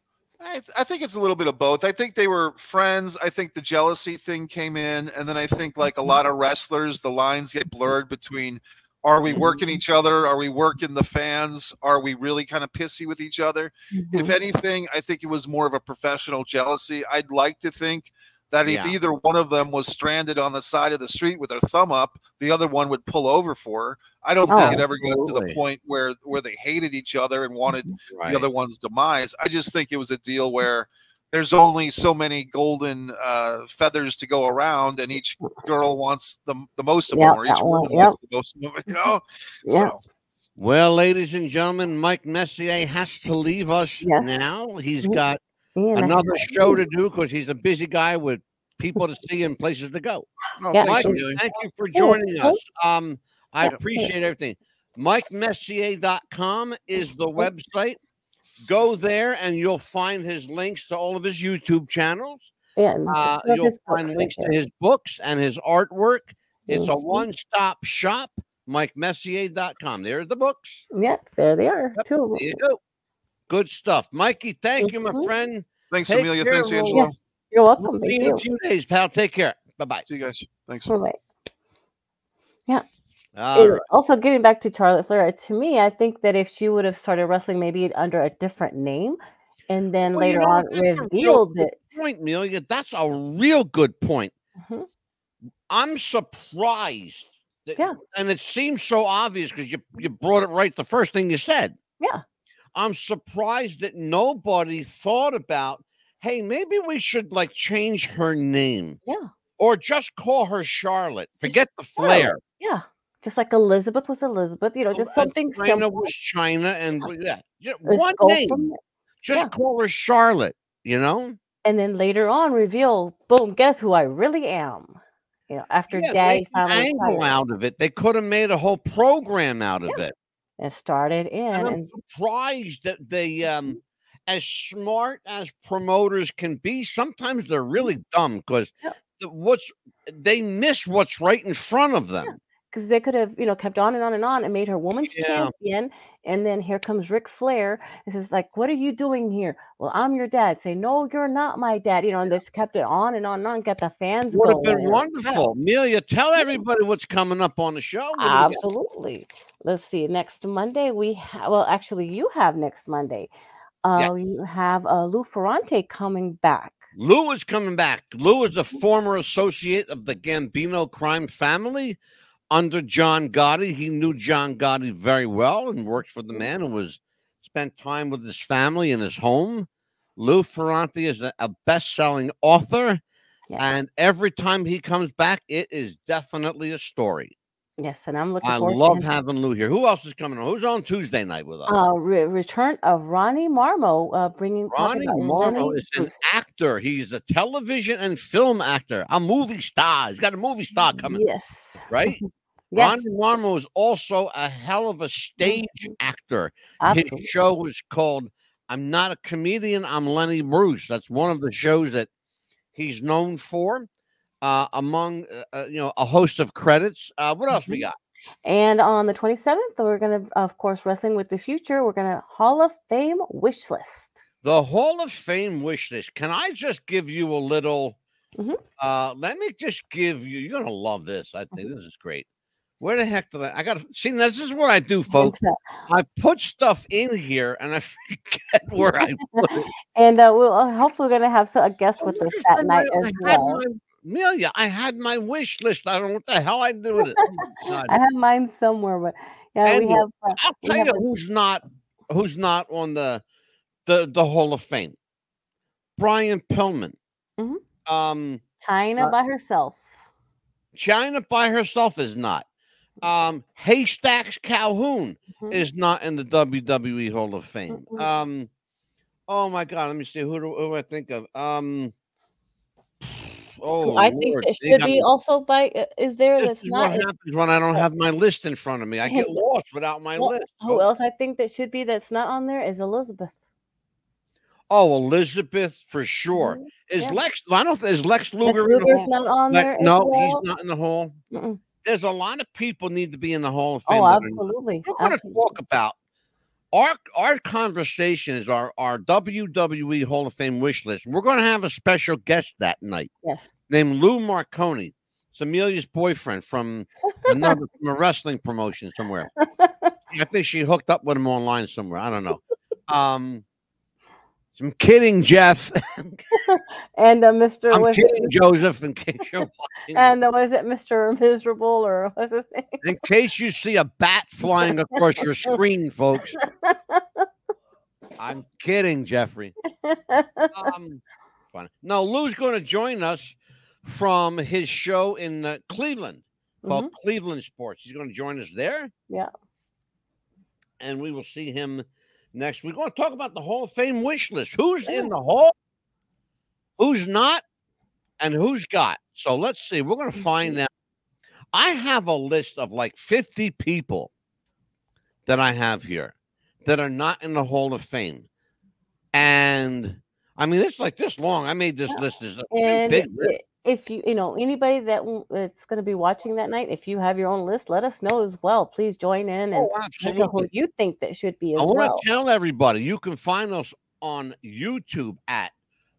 I think it's a little bit of both. I think they were friends. I think the jealousy thing came in. And then I think, like a lot of wrestlers, the lines get blurred between Are we working each other? Are we working the fans? Are we really kind of pissy with each other? If anything, I think it was more of a professional jealousy. I'd like to think that if either one of them was stranded on the side of the street with their thumb up, the other one would pull over for her. I don't think it ever got to the point where they hated each other and wanted the other one's demise. I just think it was a deal where there's only so many golden feathers to go around, and each girl wants the most of them, or each woman wants the most of them, you know? So. Well, ladies and gentlemen, Mike Messier has to leave us now. He's got another show to do because he's a busy guy with people to see and places to go. Mike, thank you for joining us. I appreciate everything. MikeMessier.com is the website. Go there and you'll find his links to all of his YouTube channels. You'll find links to his books and his artwork. It's a one-stop shop. MikeMessier.com. There's the books. Yep, there they are. Yep, there you go. Good stuff. Mikey, thank you, my friend. Thanks, Amelia. Thanks, Angelo. Yes, you're welcome. See you in a few days, pal. Take care. Bye-bye. See you guys. Thanks. Bye-bye. Yeah. Right. Also, getting back to Charlotte Flair, to me, I think that if she would have started wrestling maybe under a different name and then later on revealed it. Point, Amelia. That's a real good point. I'm surprised. And it seems so obvious because you brought it right the first thing you said. Yeah. I'm surprised that nobody thought about, hey, maybe we should like change her name. Yeah. Or just call her Charlotte. Forget the Flair. Yeah. Just like Elizabeth was Elizabeth, just something China simple. was China, and one name. Just call her Charlotte, And then later on reveal, boom, guess who I really am. After Daddy finally angle out of it, they could have made a whole program out of it. And started in. And I'm surprised that they, as smart as promoters can be, sometimes they're really dumb because they miss what's right in front of them. Because they could have, kept on and made her woman's champion. And then here comes Ric Flair and says, like, what are you doing here? Well, I'm your dad. Say, no, you're not my dad. And just kept it on and on and on. Get the fans going. Would have been wonderful. Amelia, tell everybody what's coming up on the show. Absolutely. Let's see. Next Monday, we have, actually, you have next Monday. You have Lou Ferrante coming back. Lou is coming back. Lou is a former associate of the Gambino crime family. Under John Gotti. He knew John Gotti very well and worked for the man and spent time with his family in his home. Lou Ferrante is a best-selling author, and every time he comes back, it is definitely a story. Yes, and I'm looking I forward love having Lou here. Who else is coming on? Who's on Tuesday night with us? Return of Ronnie Marmo, bringing Ronnie Marmo is an actor. He's a television and film actor, a movie star. He's got a movie star coming. Yes. Right? Yes. Ronnie Marmo is also a hell of a stage actor. Absolutely. His show is called I'm Not a Comedian, I'm Lenny Bruce. That's one of the shows that he's known for. Among a host of credits. What else we got? And on the 27th, we're going to, of course, Wrestling with the Future. We're going to Hall of Fame wish list. The Hall of Fame wish list. Can I just give you a little? Let me just give you. You're going to love this. I think this is great. Where the heck did I got to see? This is what I do, folks. I put stuff in here and I forget where I put it. And we'll hopefully going to have a guest with us that night as well. Amelia, I had my wish list. I don't know what the hell I do with it. Oh I have mine somewhere, but we have. I'll tell you who's not on the Hall of Fame. Brian Pillman. China by herself. China by herself is not. Haystacks Calhoun is not in the WWE Hall of Fame. Oh my God, let me see who do I think of? I think it should be also by. Is there? This is what happens when I don't have my list in front of me. I get lost without my list. Who else I think that should be that's not on there is Elizabeth. Oh, Elizabeth for sure. Is Lex? I don't. Is Lex Luger in the Hall? Not on there. No, he's not in the Hall. There's a lot of people need to be in the Hall of Fame. Oh, absolutely. We're going to talk about our conversation is our WWE Hall of Fame wish list. We're going to have a special guest that night. Yes. Named Lou Marconi. It's Amelia's boyfriend from Another from a wrestling promotion somewhere. I think she hooked up with him online somewhere. I don't know. I'm kidding, Jeff. And Mr. I'm was kidding, it, Joseph, in case you're watching. and was it Mr. Miserable or what's his name? In case you see a bat flying across your screen, folks. I'm kidding, Jeffrey. Fun. No, Lou's going to join us from his show in Cleveland called Cleveland Sports. He's going to join us there. Yeah. And we will see him next week. We're going to talk about the Hall of Fame wish list. Who's in the Hall? Who's not? And who's got? So let's see. We're going to find out. I have a list of like 50 people that I have here that are not in the Hall of Fame. And I mean, it's like this long. I made this list. Is a big list. If you anybody that's going to be watching that night, if you have your own list, let us know as well. Please join in and let us know who you think that should be as well. I want to tell everybody you can find us on YouTube at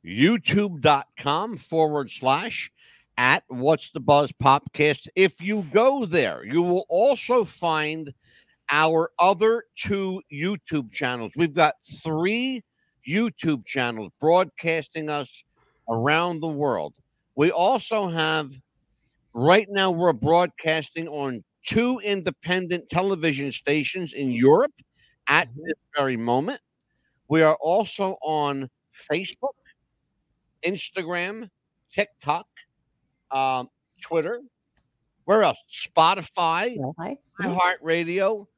youtube.com/at What's the Buzz Popcast. If you go there, you will also find our other 2 YouTube channels. We've got 3 YouTube channels broadcasting us around the world. We also have, right now, we're broadcasting on 2 independent television stations in Europe at this very moment. We are also on Facebook, Instagram, TikTok, Twitter. Where else? Spotify, iHeartRadio,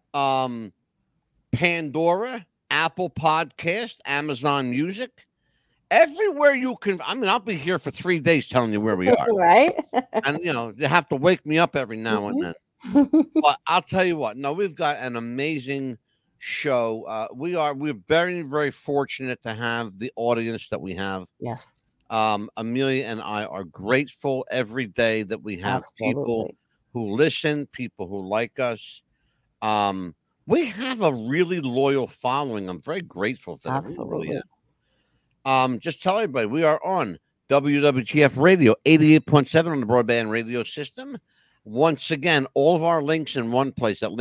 Pandora, Apple Podcast, Amazon Music. Everywhere you can. I mean, I'll be here for 3 days telling you where we are. Right. And, you have to wake me up every now and then. But I'll tell you what. No, we've got an amazing show. We're very, very fortunate to have the audience that we have. Yes. Amelia and I are grateful every day that we have people who listen, people who like us. We have a really loyal following. I'm very grateful for that. Absolutely. Really. Just tell everybody we are on WWTF Radio 88.7 on the broadband radio system. Once again, all of our links in one place at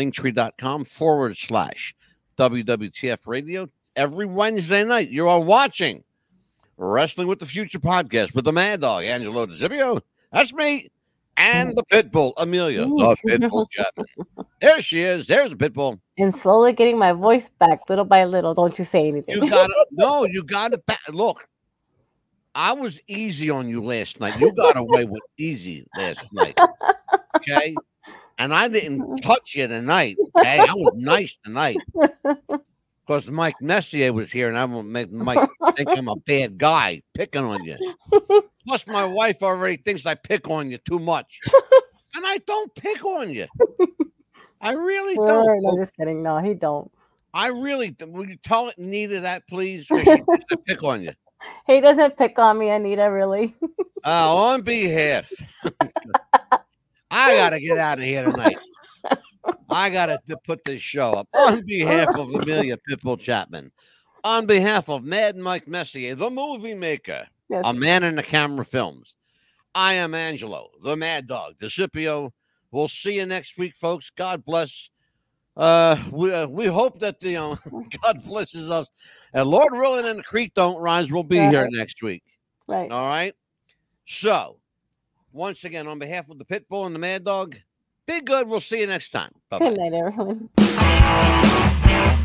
linktree.com/WWTF Radio. Every Wednesday night, you are watching Wrestling with the Future podcast with the Mad Dog, Angelo DeZibbio. That's me. And the Pitbull, Amelia, the Pitbull Chapman. There she is. There's the Pitbull. And slowly getting my voice back little by little. Don't you say anything. You got it back. Look, I was easy on you last night. You got away with easy last night. Okay? And I didn't touch you tonight. Okay? I was nice tonight. Because Mike Messier was here, and I won't make Mike think I'm a bad guy picking on you. Plus, my wife already thinks I pick on you too much. And I don't pick on you. I really don't. No, just kidding. No, he don't. I really don't. Will you tell Anita that, please? She thinks I pick on you. He doesn't pick on me, Anita, really. On behalf. I got to get out of here tonight. I got to put this show up. On behalf of Amelia Pitbull Chapman, on behalf of Mad Mike Messier, the movie maker, a man in the camera films, I am Angelo, the Mad Dog, DeCipio. We'll see you next week, folks. God bless. We hope that God blesses us. And Lord willing and the creek don't rise, we'll be here next week. Right. All right. So, once again, on behalf of the Pitbull and the Mad Dog, be good. We'll see you next time. Bye-bye. Good night, everyone.